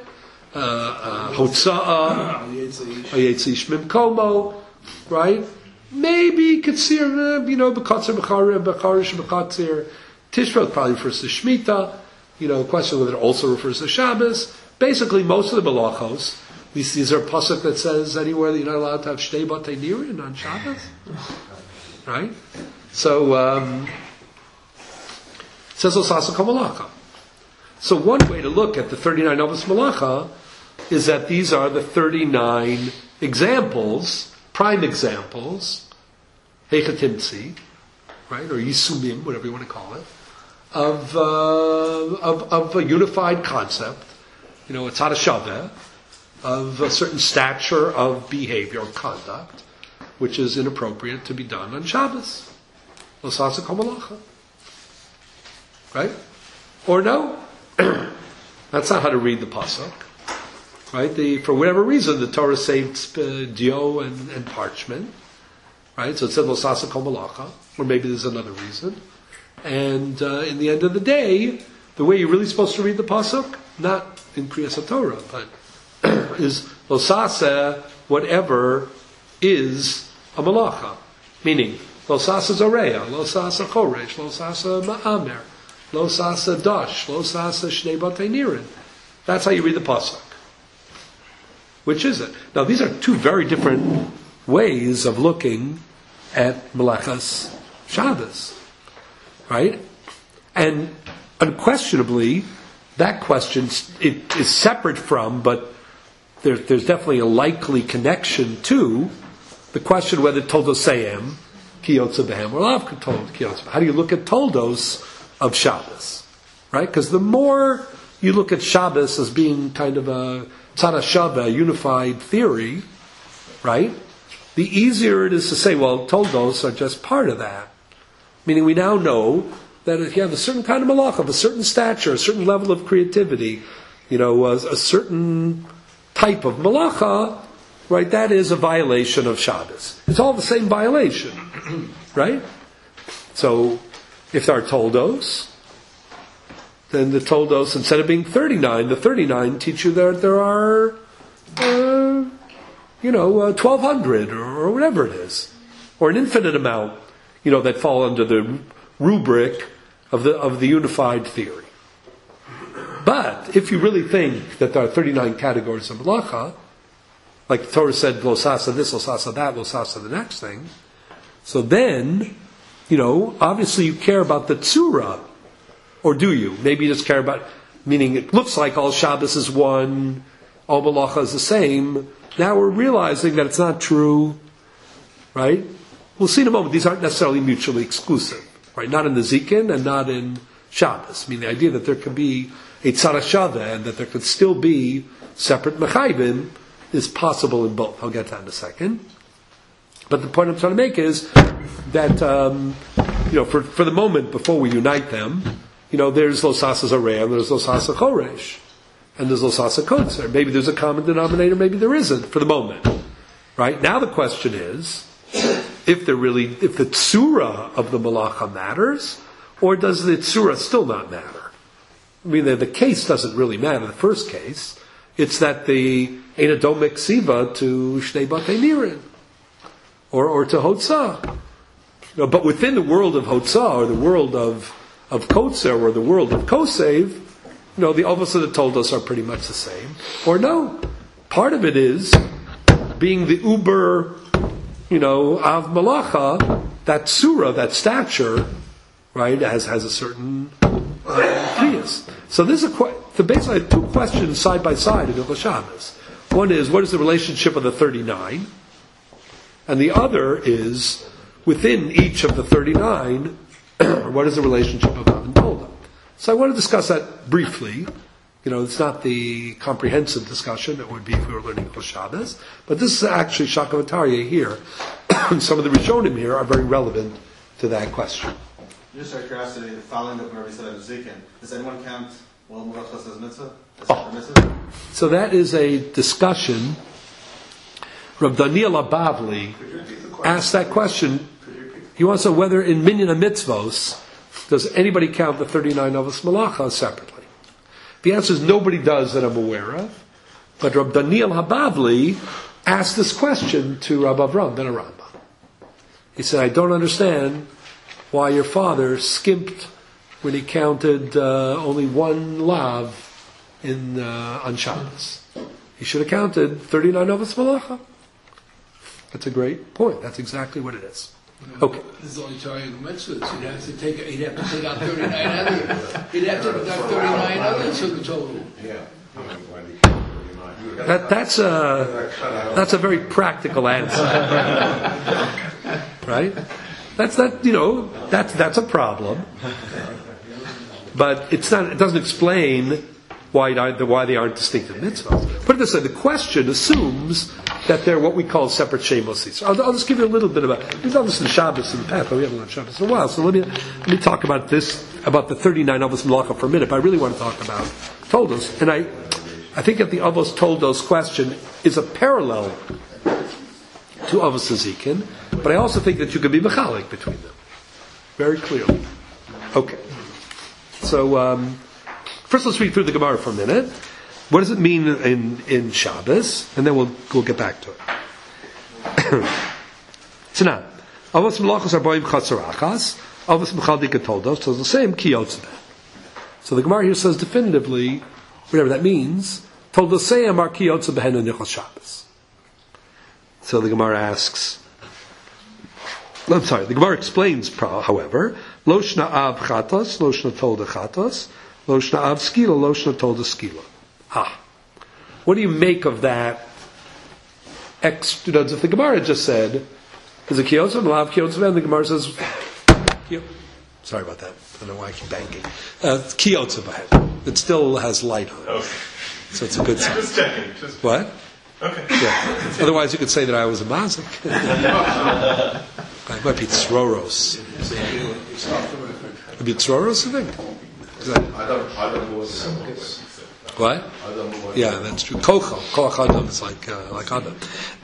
Hotza'a, Hayetzi Shmim Komo, right? Maybe Katsir, you know, B'katzir B'charish B'katzir. Tishra probably refers to Shemitah. You know, the question whether it also refers to Shabbos. Basically, most of the Balachos, we see, is there a pasuk that says anywhere that you're not allowed to have Shtei Batei Nirin on Shabbos? Right? So, um, it says Osasa Kamalacha. So one way to look at the thirty-nine Avos Malacha is that these are the thirty-nine examples, prime examples, Hechatimtzi, right, or Yisumim, whatever you want to call it, of, uh, of, of a unified concept, you know, it's Tzad Shaveh, of a certain stature of behavior or conduct, which is inappropriate to be done on Shabbos. L'sasa kol malacha. Right? Or no? That's not how to read the pasuk. Right? The, for whatever reason, the Torah saved uh, dio and, and parchment. Right? So it said L'sasa kol malacha. Or maybe there's another reason. And uh, in the end of the day, the way you're really supposed to read the pasuk, not in Kriyas HaTorah, but is L'sasa, whatever is a malacha. Meaning, L'sasa zoreya, L'sasa choresh, L'sasa ma'amer, L'sasa dash, L'sasa shnei batei nirin. That's how you read the pasuk. Which is it? Now, these are two very different ways of looking at Melachas Shabbos. Right? And unquestionably, that question it is separate from, but there, there's definitely a likely connection to the question whether Toldos Seyem, Kiyotza Behem, or Lav Kiyotza. How do you look at Toldos of Shabbos? Right? Because the more you look at Shabbos as being kind of a Tzad Shaveh, a unified theory, right? The easier it is to say, well, toldos are just part of that. Meaning we now know that if you have a certain kind of malach, of a certain stature, a certain level of creativity, you know, a, a certain type of malacha, right, that is a violation of Shabbos. It's all the same violation, right? So, if there are toldos, then the toldos, instead of being thirty-nine, the thirty-nine teach you that there are, uh, you know, uh, twelve hundred or, or whatever it is, or an infinite amount, you know, that fall under the rubric of the of the unified theory. But if you really think that there are thirty-nine categories of malacha, like the Torah said, losasa this, losasa that, losasa the next thing, so then, you know, obviously you care about the tzura, or do you? Maybe you just care about, meaning it looks like all Shabbos is one, all malacha is the same. Now we're realizing that it's not true, right? We'll see in a moment, these aren't necessarily mutually exclusive, right? Not in the Zikin and not in Shabbos. I mean, the idea that there could be a tzarashava and that there could still be separate mechayvim is possible in both. I'll get to that in a second. But the point I'm trying to make is that, um, you know, for, for the moment before we unite them, you know, there's losasa zareh and there's losasa choresh. And there's losasa kotzer. Maybe there's a common denominator, maybe there isn't for the moment. Right? Now the question is, if there really, if the tzura of the malacha matters, or does the tzura still not matter? I mean, the, the case doesn't really matter, the first case. It's that the enadomic siva to shnei batei nirin, or, or to hotzah. You know, but within the world of hotzah, or the world of, of kotzer, or the world of kosev, you know, the avos that told us are pretty much the same. Or no, part of it is being the uber, you know, av malacha, that surah, that stature, right, has has a certain uh, prius. So this is a que- so basically I have two questions side by side in Hilchos Shabbos. One is, what is the relationship of the thirty-nine? And the other is, within each of the thirty-nine, what is the relationship of Av and Tolda? So I want to discuss that briefly. You know, it's not the comprehensive discussion that would be if we were learning Hilchos Shabbos, but this is actually Shakavatariya here. And some of the Rishonim here are very relevant to that question. Just out of curiosity, following up where we said about Zikin, does anyone count well Malachas as mitzvah? As Oh. a mitzvah? So that is a discussion. Rav Daniel Abavli asked that question. He wants to know whether in Minyan HaMitzvos, does anybody count the thirty-nine Avos Malacha separately? The answer is nobody does that I'm aware of. But Rav Daniel Habavli asked this question to Rav Avram ben Arambam. He said, I don't understand why your father skimped when he counted uh, only one lav in uh, on Shabbos. He should have counted thirty-nine Avos Malacha. That's a great point. That's exactly what it is. Okay. This is only Tariq mitzvahs. You'd have to take. He'd have to take out thirty-nine other. He'd have to take out thirty-nine others for the total. Yeah. That, that's a that's a very practical answer, right? That's that you know that's that's a problem, but it's not. It doesn't explain why why they aren't distinctive mitzvahs. Put it this way: the question assumes that they're what we call separate shemos. I'll, I'll just give you a little bit about. We've done this in Shabbos in the past, but we haven't done Shabbos in a while. So let me let me talk about this about the thirty-nine Avos Malacha for a minute. But I really want to talk about Toldos, and I I think that the Avos Toldos question is a parallel to Avos Zikin, but I also think that you can be mechalik between them very clearly. Okay, so. Um, First, let's read through the Gemara for a minute. What does it mean in, in Shabbos? And then we'll we'll get back to it. So now, Avos Malachos are boim chatzarachas. Avos Mechaldik Toldos. So it's the same kiyotzeh. So the Gemara here says definitively, whatever that means, Toldosei amar kiyotzeh behen in Hilchos Shabbos. So the Gemara asks. I'm sorry. The Gemara explains, however, Loshna av chatos, Loshna tolda chatos. Loshna av skila, Loshna told the skila. Ah. What do you make of that? Ex, you know, if the Gemara just said, is it kiyotza, malav kiyotza, and the Gemara says, kiyo. Sorry about that. I don't know why I keep banking. Uh, kiyotza b'hed. It still has light on it. Okay. So it's a good sign. Just checking. Just What? Okay. Yeah. Otherwise, you could say that I was a mazik. I might be tzroros. It'd be tzroros, I think. Is that, what? Yeah, that's true. Kocho, koach adam is like uh, like adam.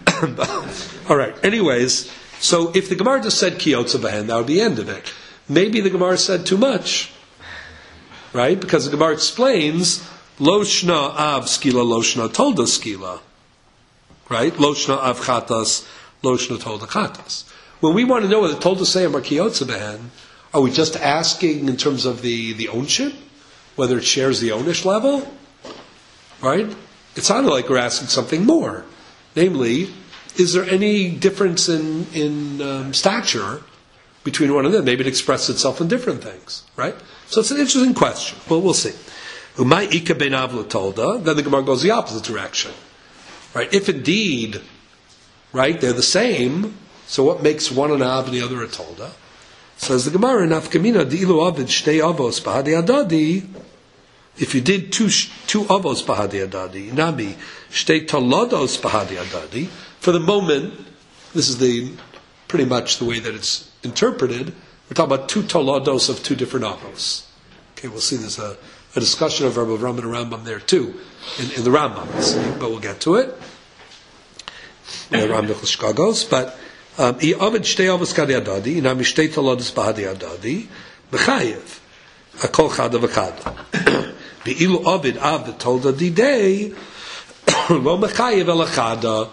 All right. Anyways, so if the Gemara just said kiyotza behen, that would be the end of it. Maybe the Gemara said too much, right? Because the Gemara explains lo shna av skila, lo shna tolda skila, right? Lo shna av chatas, lo shna tolda chatas. When we want to know whether tolda say or kiyotza behen, are we just asking in terms of the the ownership, whether it shares the ownish level? Right? It sounded like we're asking something more. Namely, is there any difference in, in um, stature between one and them? Maybe it expresses itself in different things. Right? So it's an interesting question. Well, we'll see. Umay ika ben avla tolda, then the Gemara goes the opposite direction. Right? If indeed, right, they're the same, so what makes one an av and the other a tolda? Says the Gemara, nafkamina di'ilu avid shtei avos bahadi adadi. If you did two two avos bahadi adadi, nami shtei tolodos bahadi adadi. For the moment, this is the pretty much the way that it's interpreted. We're talking about two tolodos of two different avos. Okay, we'll see. There's a, a discussion of Rabbi Rambam and Rambam there too, in, in the Rambam, see, but we'll get to it. In the Rambam Shkagos, but um, I avid shtei avos bahadi adadi, nami shtei tolodos bahadi adadi, b'chayev, akol chada v'chada. Be'ilu avid av the tolda didei lo mechayev elachada.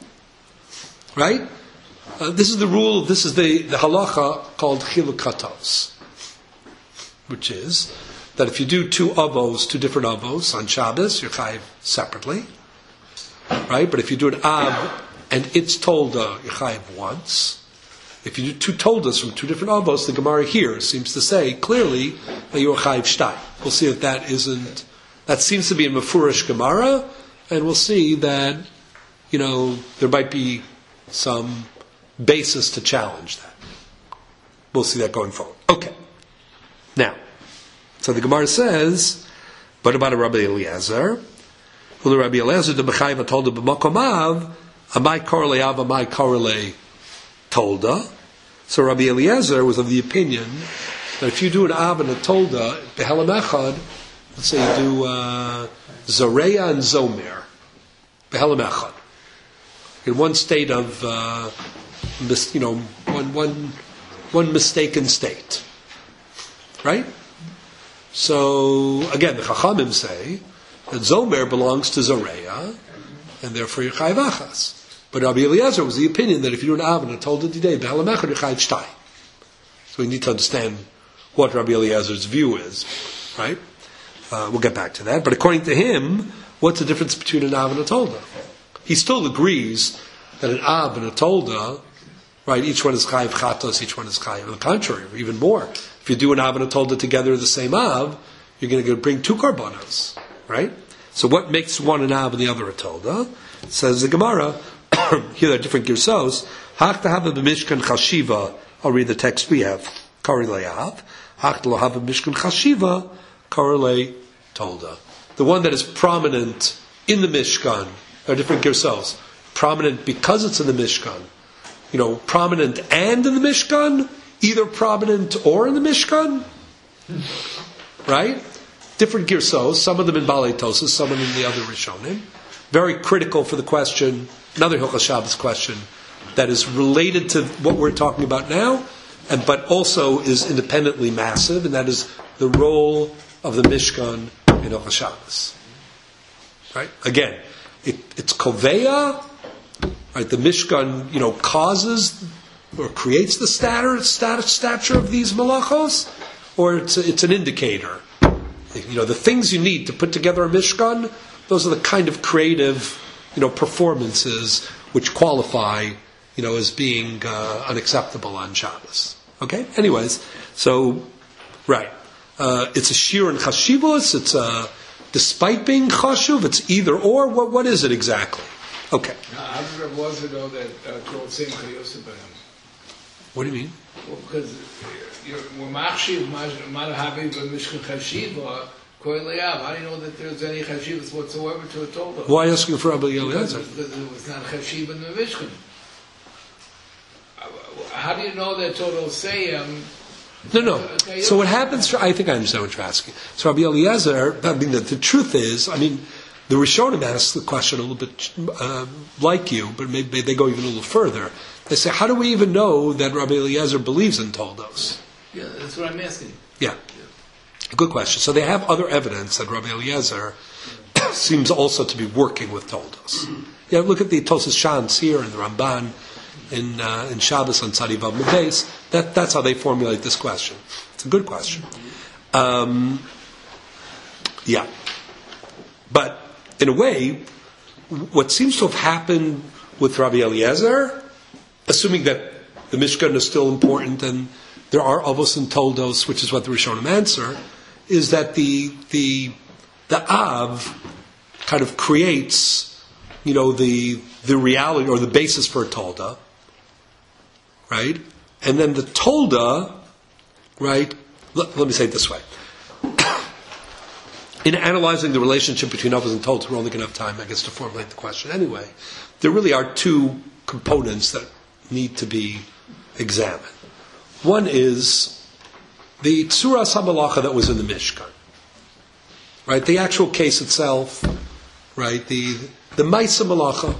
Right? Uh, this is the rule. This is the, the halacha called chilukatos, which is that if you do two avos, two different avos on Shabbos, you're chayev separately. Right? But if you do an av and it's tolda, you're chayev once. If you do two toldas from two different avos, the Gemara here seems to say clearly that you are chayiv shtay. We'll see that that isn't. That seems to be a mefurish Gemara, and we'll see that you know there might be some basis to challenge that. We'll see that going forward. Okay. Now, so the Gemara says, what about a Rabbi Eliezer? Well, the Rabbi Eliezer the mechayiv told the b'makomav amai korle av amai korle tolda. So Rabbi Eliezer was of the opinion that if you do an av and a tolda, behelam echad, let's say you do uh, Zareya and Zomer, behelam echad, in one state of, uh, mis, you know, one, one, one mistaken state. Right? So, again, the Chachamim say that Zomer belongs to Zareya, and therefore you're chayiv achas. But Rabbi Eliezer was the opinion that if you do an av and a tolda didei, behelam echad, you're chayiv shtay. So we need to understand what Rabbi Eliezer's view is, right? Uh, we'll get back to that. But according to him, what's the difference between an av and a tolda? He still agrees that an av and a tolda, right, each one is chayiv chatos, each one is chayiv. On the contrary, even more. If you do an av and a tolda together the same av, you're going to bring two karbanos, right? So what makes one an av and the other a tolda? Says the Gemara, here are different girsos. Hach to have a b'mishkan chashiva. I'll read the text we have. Karelei av. Hach to have a mishkan chashiva. Karelei tolda. The one that is prominent in the Mishkan. There are different girsos. Prominent because it's in the Mishkan. You know, prominent and in the Mishkan. Either prominent or in the Mishkan. Right? Different girsos. Some of them in Balei Tosas, some of them in the other Rishonim. Very critical for the question, another Hilchos Shabbos question, that is related to what we're talking about now, and but also is independently massive, and that is the role of the Mishkan in Hilchos Shabbos. Right? Again, it, it's koveya, right? The Mishkan, you know, causes or creates the stature, status, stature of these malachos, or it's a, it's an indicator. You know, the things you need to put together a Mishkan, those are the kind of creative, you know, performances which qualify, you know, as being uh, unacceptable on Shabbos. Okay? Anyways, so, right. Uh, it's a shir and chashivos, it's a, despite being chashuv, it's either or, what, what is it exactly? Okay. How did was it though that called Simcha Yosef? What do you mean? Well, because you're machshiv, man having a mishkan chashiva, Kohen Le'av, how do you know that there's any chashivas whatsoever to a tolda? Why asking for Rabbi Because Eliezer? because it was not chashiv in the Mishkan. How do you know that Toldos say um, No, no. So what happens, I think I understand what you're asking. So Rabbi Eliezer, I mean, the, the truth is, I mean, the Rishonim ask the question a little bit uh, like you, but maybe they go even a little further. They say, how do we even know that Rabbi Eliezer believes in Toldos? Yeah, that's what I'm asking. Yeah. Good question. So they have other evidence that Rabbi Eliezer seems also to be working with Toldos. Yeah, look at the Tosas Shans here and the Ramban in uh, in Shabbos on Tzadi Vav Mebeis. That that's how they formulate this question. It's a good question. Um, yeah, but in a way, what seems to have happened with Rabbi Eliezer, assuming that the Mishkan is still important and there are Avos and Toldos, which is what the Rishonim answer, is that the the the Av kind of creates, you know, the the reality or the basis for a Tolda, right? And then the Tolda, right? Let, let me say it this way. In analyzing the relationship between Avos and Toldos, we're only going to have time, I guess, to formulate the question anyway. There really are two components that need to be examined. One is the Tzuras HaMalacha that was in the Mishkan, right? The actual case itself, right? The the Maisa Malacha.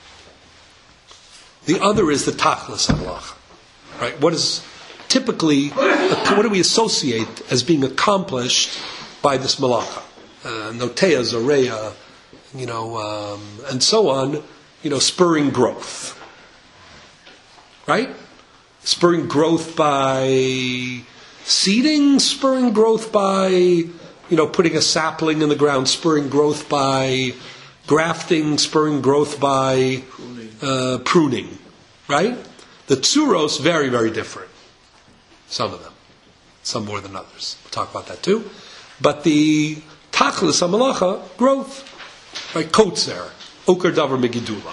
The other is the Tachlis HaMalacha, right? What is typically, what do we associate as being accomplished by this Malacha? Uh, Notea, Zoreya, you know, um, and so on, you know, spurring growth, right? Spurring growth by seeding, spurring growth by, you know, putting a sapling in the ground, spurring growth by grafting, spurring growth by uh, pruning, right? The tzuros, very, very different. Some of them. Some more than others. We'll talk about that too. But the tachlis hamalacha, growth, right? Kotzer, oker davar megidula,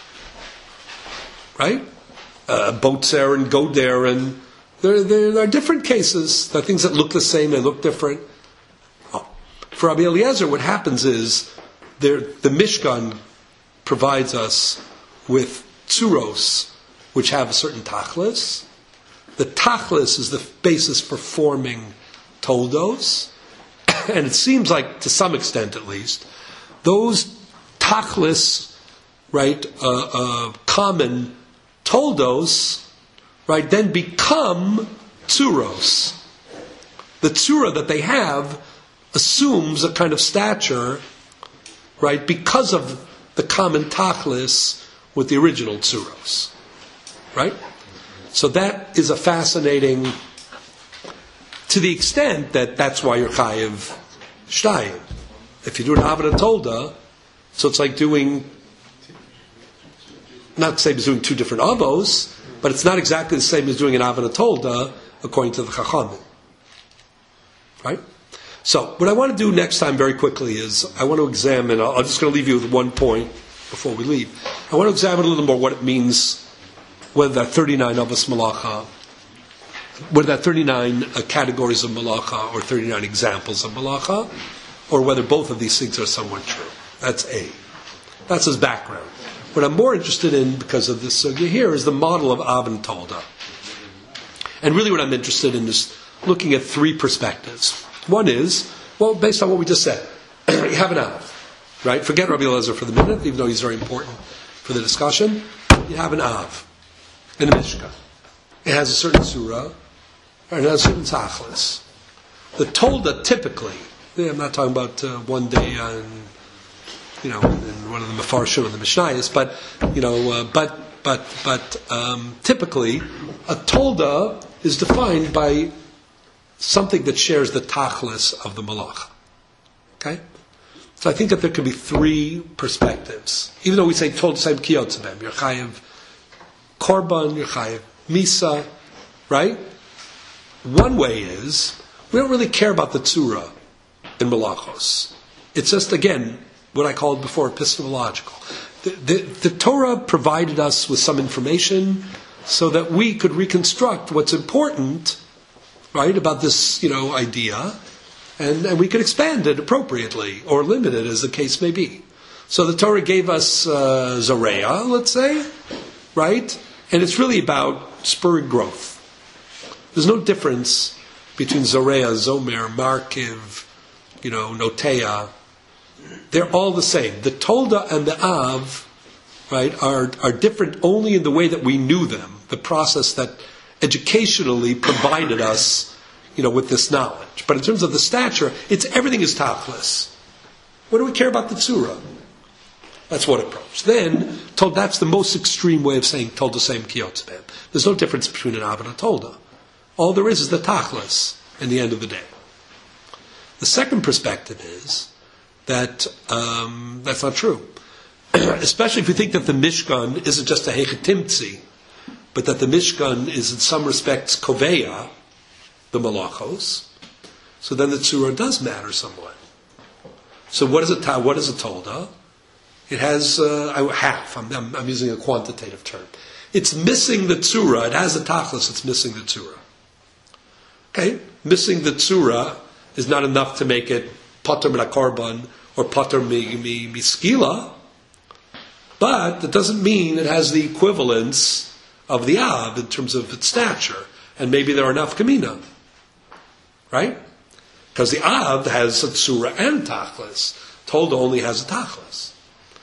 right? Uh, Botzer and Goder, and there, there, there are different cases. There are things that look the same, they look different. Oh. For Rabbi Eliezer, what happens is there, the Mishkan provides us with tzuros, which have a certain tachlis. The tachlis is the basis for forming toldos, and it seems like, to some extent at least, those tachlis, right, uh, uh, common toldos, right, then become tzuros. The tzura that they have assumes a kind of stature, right, because of the common tachlis with the original tzuros, right? So that is a fascinating, to the extent that that's why you're chayiv shtayim. If you do an avodah tolda, so it's like doing, not the same as doing two different avos, but it's not exactly the same as doing an avodah tolda according to the chachamim. Right? So, what I want to do next time very quickly is, I want to examine, I'm just going to leave you with one point before we leave. I want to examine a little more what it means, whether that thirty-nine avos malacha, whether that thirty-nine uh, categories of malacha or thirty-nine examples of malacha, or whether both of these things are somewhat true. That's A. That's his background. What I'm more interested in, because of this sugya here, is the model of Av and Tolda. And really what I'm interested in is looking at three perspectives. One is, well, based on what we just said, you have an Av, right? Forget Rabbi Eliezer for the minute, even though he's very important for the discussion. You have an Av in a Mishkan. It has a certain surah, and it has a certain tachlis. The Tolda typically, I'm not talking about uh, one day on, you know, in one of the Mefarshim and the Mishnayos, but, you know, uh, but, but, but, um, typically, a Tolda is defined by something that shares the tachlis of the malach. Okay? So I think that there could be three perspectives. Even though we say Tolda same kiyotzebem, you're chayiv korban, you're chayiv misa, right? One way is, we don't really care about the tzura in malachos. It's just, again, what I called before epistemological. The, the, the Torah provided us with some information so that we could reconstruct what's important, right, about this, you know, idea, And, and we could expand it appropriately or limit it as the case may be. So the Torah gave us uh, Zoreah, let's say, right? And it's really about spurring growth. There's no difference between Zoreah, Zomer, Markiv, you know, Notea. They're all the same. The Tolda and the Av, right, are, are different only in the way that we knew them, the process that educationally provided us, you know, with this knowledge. But in terms of the stature, it's everything is tachlis. What do we care about the tzura? That's one approach. Then, told, that's the most extreme way of saying Tolda same kiyotzben. There's no difference between an Av and a Tolda. All there is is the tachlis in the end of the day. The second perspective is that um, that's not true. Especially if you think that the Mishkan isn't just a hechetimtzi, but that the Mishkan is in some respects koveya, the malachos, so then the tzura does matter somewhat. So what is a ta- what is a tolda? It has uh, half. I'm, I'm, I'm using a quantitative term. It's missing the tzura. It has a tachlis. It's missing the tzura. Okay, missing the tzura is not enough to make it pater min hakorban or pater mi mi miskila, but that doesn't mean it has the equivalence of the Av in terms of its stature, and maybe there are enough kamina, right? Because the Av has a tzura and tachlis. Tolda only has a tachlis.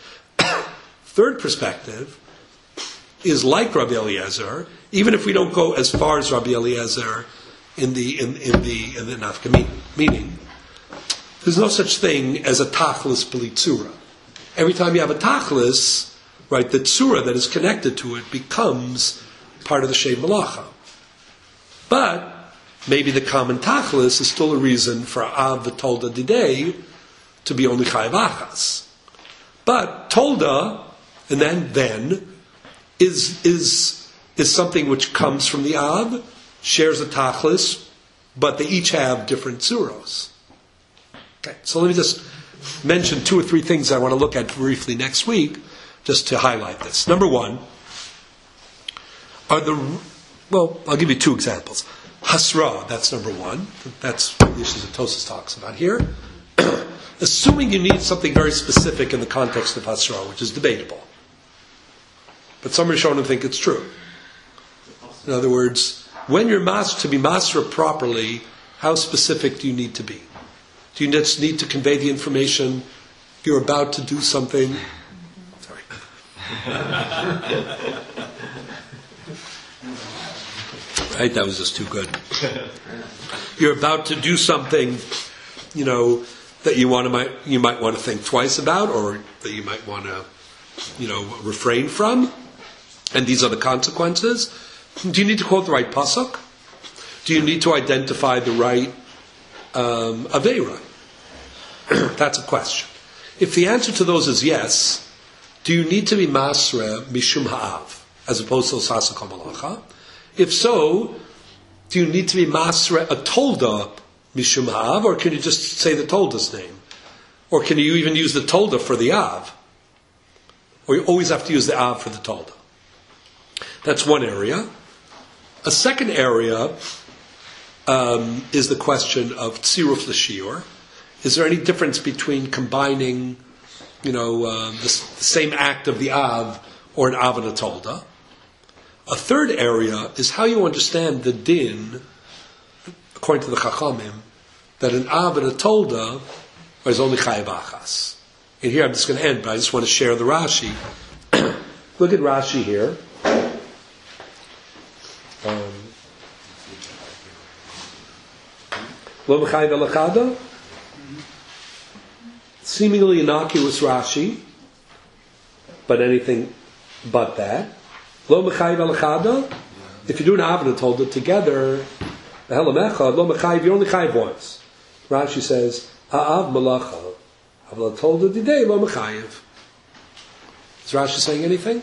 Third perspective is like Rabbi Eliezer, even if we don't go as far as Rabbi Eliezer in the in, in the in the nafka, meaning there's no such thing as a tachlis b'li tzura. Every time you have a tachlis, right, the tzura that is connected to it becomes part of the shem malacha. But maybe the common tachlis is still a reason for Av v'tolda didei to be only chayav achas. But tolda, and then then, is is is something which comes from the Av, shares a tachlis, but they each have different tzuros. Okay, so let me just mention two or three things I want to look at briefly next week, just to highlight this. Number one, are the well, I'll give you two examples. Hasra, that's number one. That's the issues that Tosas talks about here. Assuming you need something very specific in the context of Hasra, which is debatable. But some Rishonim think it's true. In other words, when you're mas to be masra properly, how specific do you need to be? Do you just need to convey the information you're about to do something? Sorry. Right, that was just too good. You're about to do something, you know, that you want to might you might want to think twice about, or that you might want to, you know, refrain from. And these are the consequences. Do you need to quote the right pasuk? Do you need to identify the right um, aveira? That's a question. If the answer to those is yes, do you need to be masre mishum ha'av as opposed to osasa kol malacha? If so, do you need to be masre a tolda mishum ha'av, or can you just say the tolda's name? Or can you even use the tolda for the av? Or you always have to use the av for the tolda? That's one area. A second area um, is the question of tziruf l'shiur. Is there any difference between combining, you know, uh, the, the same act of the av or an av and a tolda? A third area is how you understand the din, according to the Chachamim, that an av and a tolda is only chayav achas. And here I'm just going to end, but I just want to share the Rashi. Look at Rashi here. Lo mechayev elachada. Seemingly innocuous Rashi, but anything but that. Lo mechayev elachada. If you do an av and a tolda together, helamecha lo mechayev, you're only chayev once. Rashi says ha'av malacha, aval tolda didei lo mechayev. Is Rashi saying anything?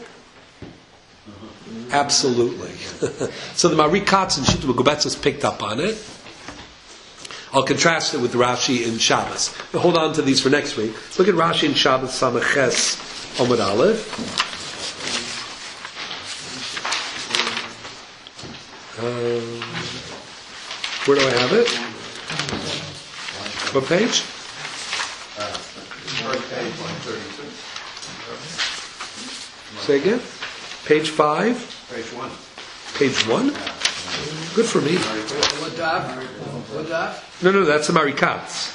Absolutely. So the Mari Katz and Shita Gubetzis picked up on it. I'll contrast it with Rashi in Shabbos. But hold on to these for next week. Look at Rashi in Shabbos Samaches Omid Aleph. Um, where do I have it? What page? First page, one thirty-two. Say again? Page five? Page one. Page one? Good for me. What daf? What daf? No, no, that's the Marikatz.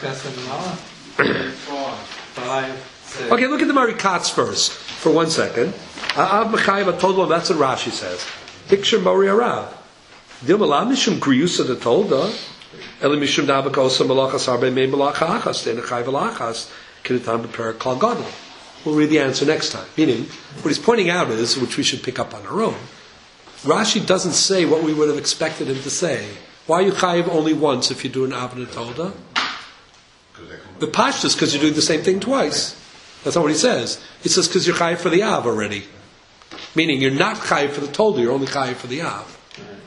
Five, six. Okay, look at the Marikatz first, for one second. Av Mechayev Atolda, that's what Rashi says. Hiksher Mori Arav. Dilmala Mishum Griyusa the Tolda, Eli Mishum Dabakosa Malachas Arbe Me Malacha Achas, Dena Chayv Alachas, Kinitam Beper Kal Gadol. We'll read the answer next time. Meaning, what he's pointing out is, which we should pick up on our own, Rashi doesn't say what we would have expected him to say. Why are you chayiv only once if you do an Av and a Tolda? The Pashtus, because you're doing the same thing twice. That's not what he says. He says because you're chayiv for the Av already. Meaning you're not chayiv for the Tolda, you're only chayiv for the Av.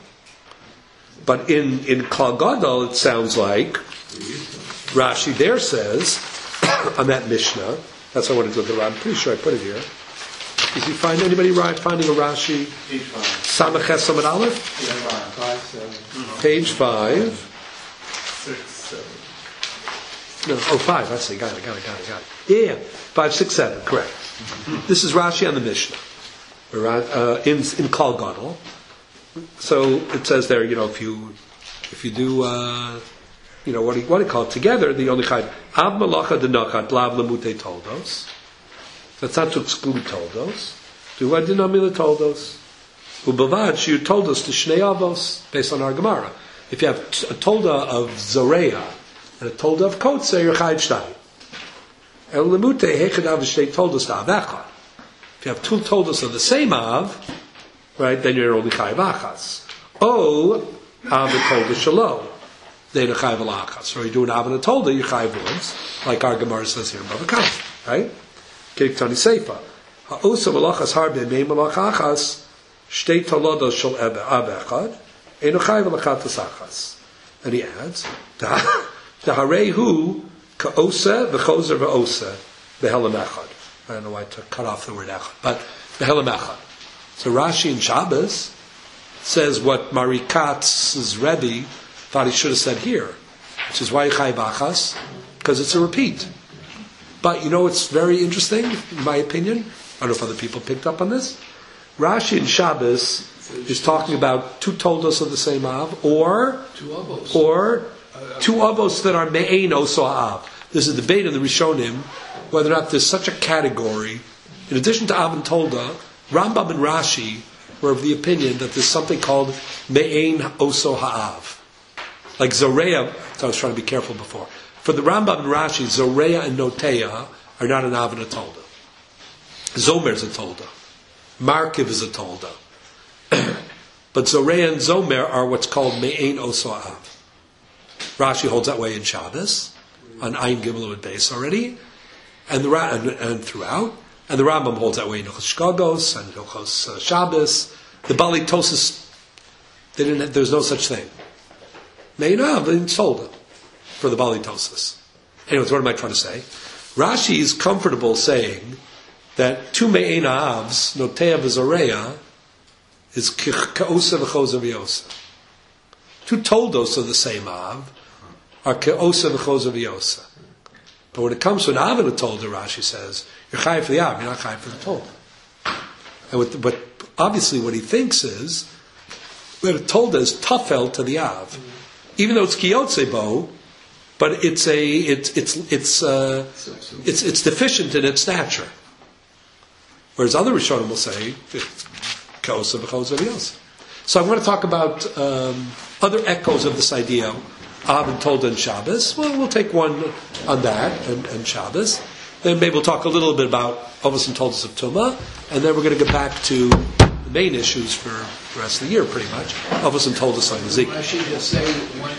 But in, in Klal Gadol, it sounds like Rashi there says, on that Mishnah, that's what I wanted to look at. I'm pretty sure I put it here. Does he find anybody right finding a Rashi? Page five. Samachet Samad Aleph? Page five. Five, seven, Page five. six, seven. No, oh, five. I see. Got it, got it, got it, got it. Yeah, yeah. Five, six, seven. Correct. This is Rashi on the Mishnah. Uh, in in Klal Gadol. So it says there, you know, if you if you do, uh, you know, what do you, what do you call it together? The only kind Av Malacha Denachat Lav Lemute Toldos. That's not to exclude Toldos. Do what Dinamila Toldos? Ubavad Shiu Toldos to Shnei Avos based on our Gemara. If you have a Tolda of Zoreya and a Tolda of Kotze, you're Chayiv Shtayim. El Lemute Hechad Av Shtei Toldos to Avechad. If you have two Toldos of the same Av, right, then you're only Chayiv Achas. O Av and Tolda Shalom. Then a Chayiv Alachas. Or you do an Av and a Tolda, you Chayiv once, like our Gemara says here in Bava Kama, right? Kiktani Seifa. Ha'osa Malachas Harbe Mei Malach Achas Shtei Tolodos Shal Av Echad Eno Chayiv Alachatas Achas. And he adds, Daharehu Ka'osa V'chozer V'osa Behelam Echad. I don't know why to cut off the word Echad, but Behelam Echad. So Rashi in Shabbos says what Marikatz's Rebbe thought he should have said here, which is why Chayiv Achas, because it's a repeat. But you know what's very interesting, in my opinion? I don't know if other people picked up on this. Rashi in Shabbos is talking about two toldos of the same Av, or Two avos. or two avos that are me'ein oso Av. There's a debate in the Rishonim whether or not there's such a category. In addition to Av and Tolda, Rambam and Rashi were of the opinion that there's something called me'ein oso ha'av. Like Zoreya, so I was trying to be careful before. For the Rambam and Rashi, Zoreya and Noteya are not an Av and a Tolda. Zomer is a Tolda. Markiv is a Tolda. But Zoreya and Zomer are what's called Me'ein Oso Av. Rashi holds that way in Shabbos, on Ayin Gimel and Beis already, and, the, and, and throughout. And the Rambam holds that way in Hilchos Shkagos and Hilchos uh, Shabbos. The Bali Tosis, they didn't. There's no such thing. Me'ein Av, they sold it for the Bali Tosis. Anyways, what am I trying to say? Rashi is comfortable saying that two Me'ein Avs, Noteya v'Zoreya, is Ke'osa v'Chosa v'Yosa. Two Toldos of the same Av are Ke'osa v'Chosa v'Yosa. But when it comes to an Av and a Tolda, Rashi says, you're chayiv for the Av, you're not chayiv for the Tolda. And with, but obviously what he thinks is that a Tolda is tafel to the Av. Even though it's Kiyotze Bo, but it's a it's it's it's uh, it's it's deficient in its stature. Whereas other Rishonim will say Ke'osa v'Chosa v'Yosa. So I'm going to talk about um, other echoes of this idea, Av and Tolda and Shabbos. Well, we'll take one on that and, and Shabbos. Then maybe we'll talk a little bit about Avos and Toldos of Tumah, and then we're going to get back to the main issues for the rest of the year, pretty much. Avos and Toldos on Ezekiel. Rashi just say one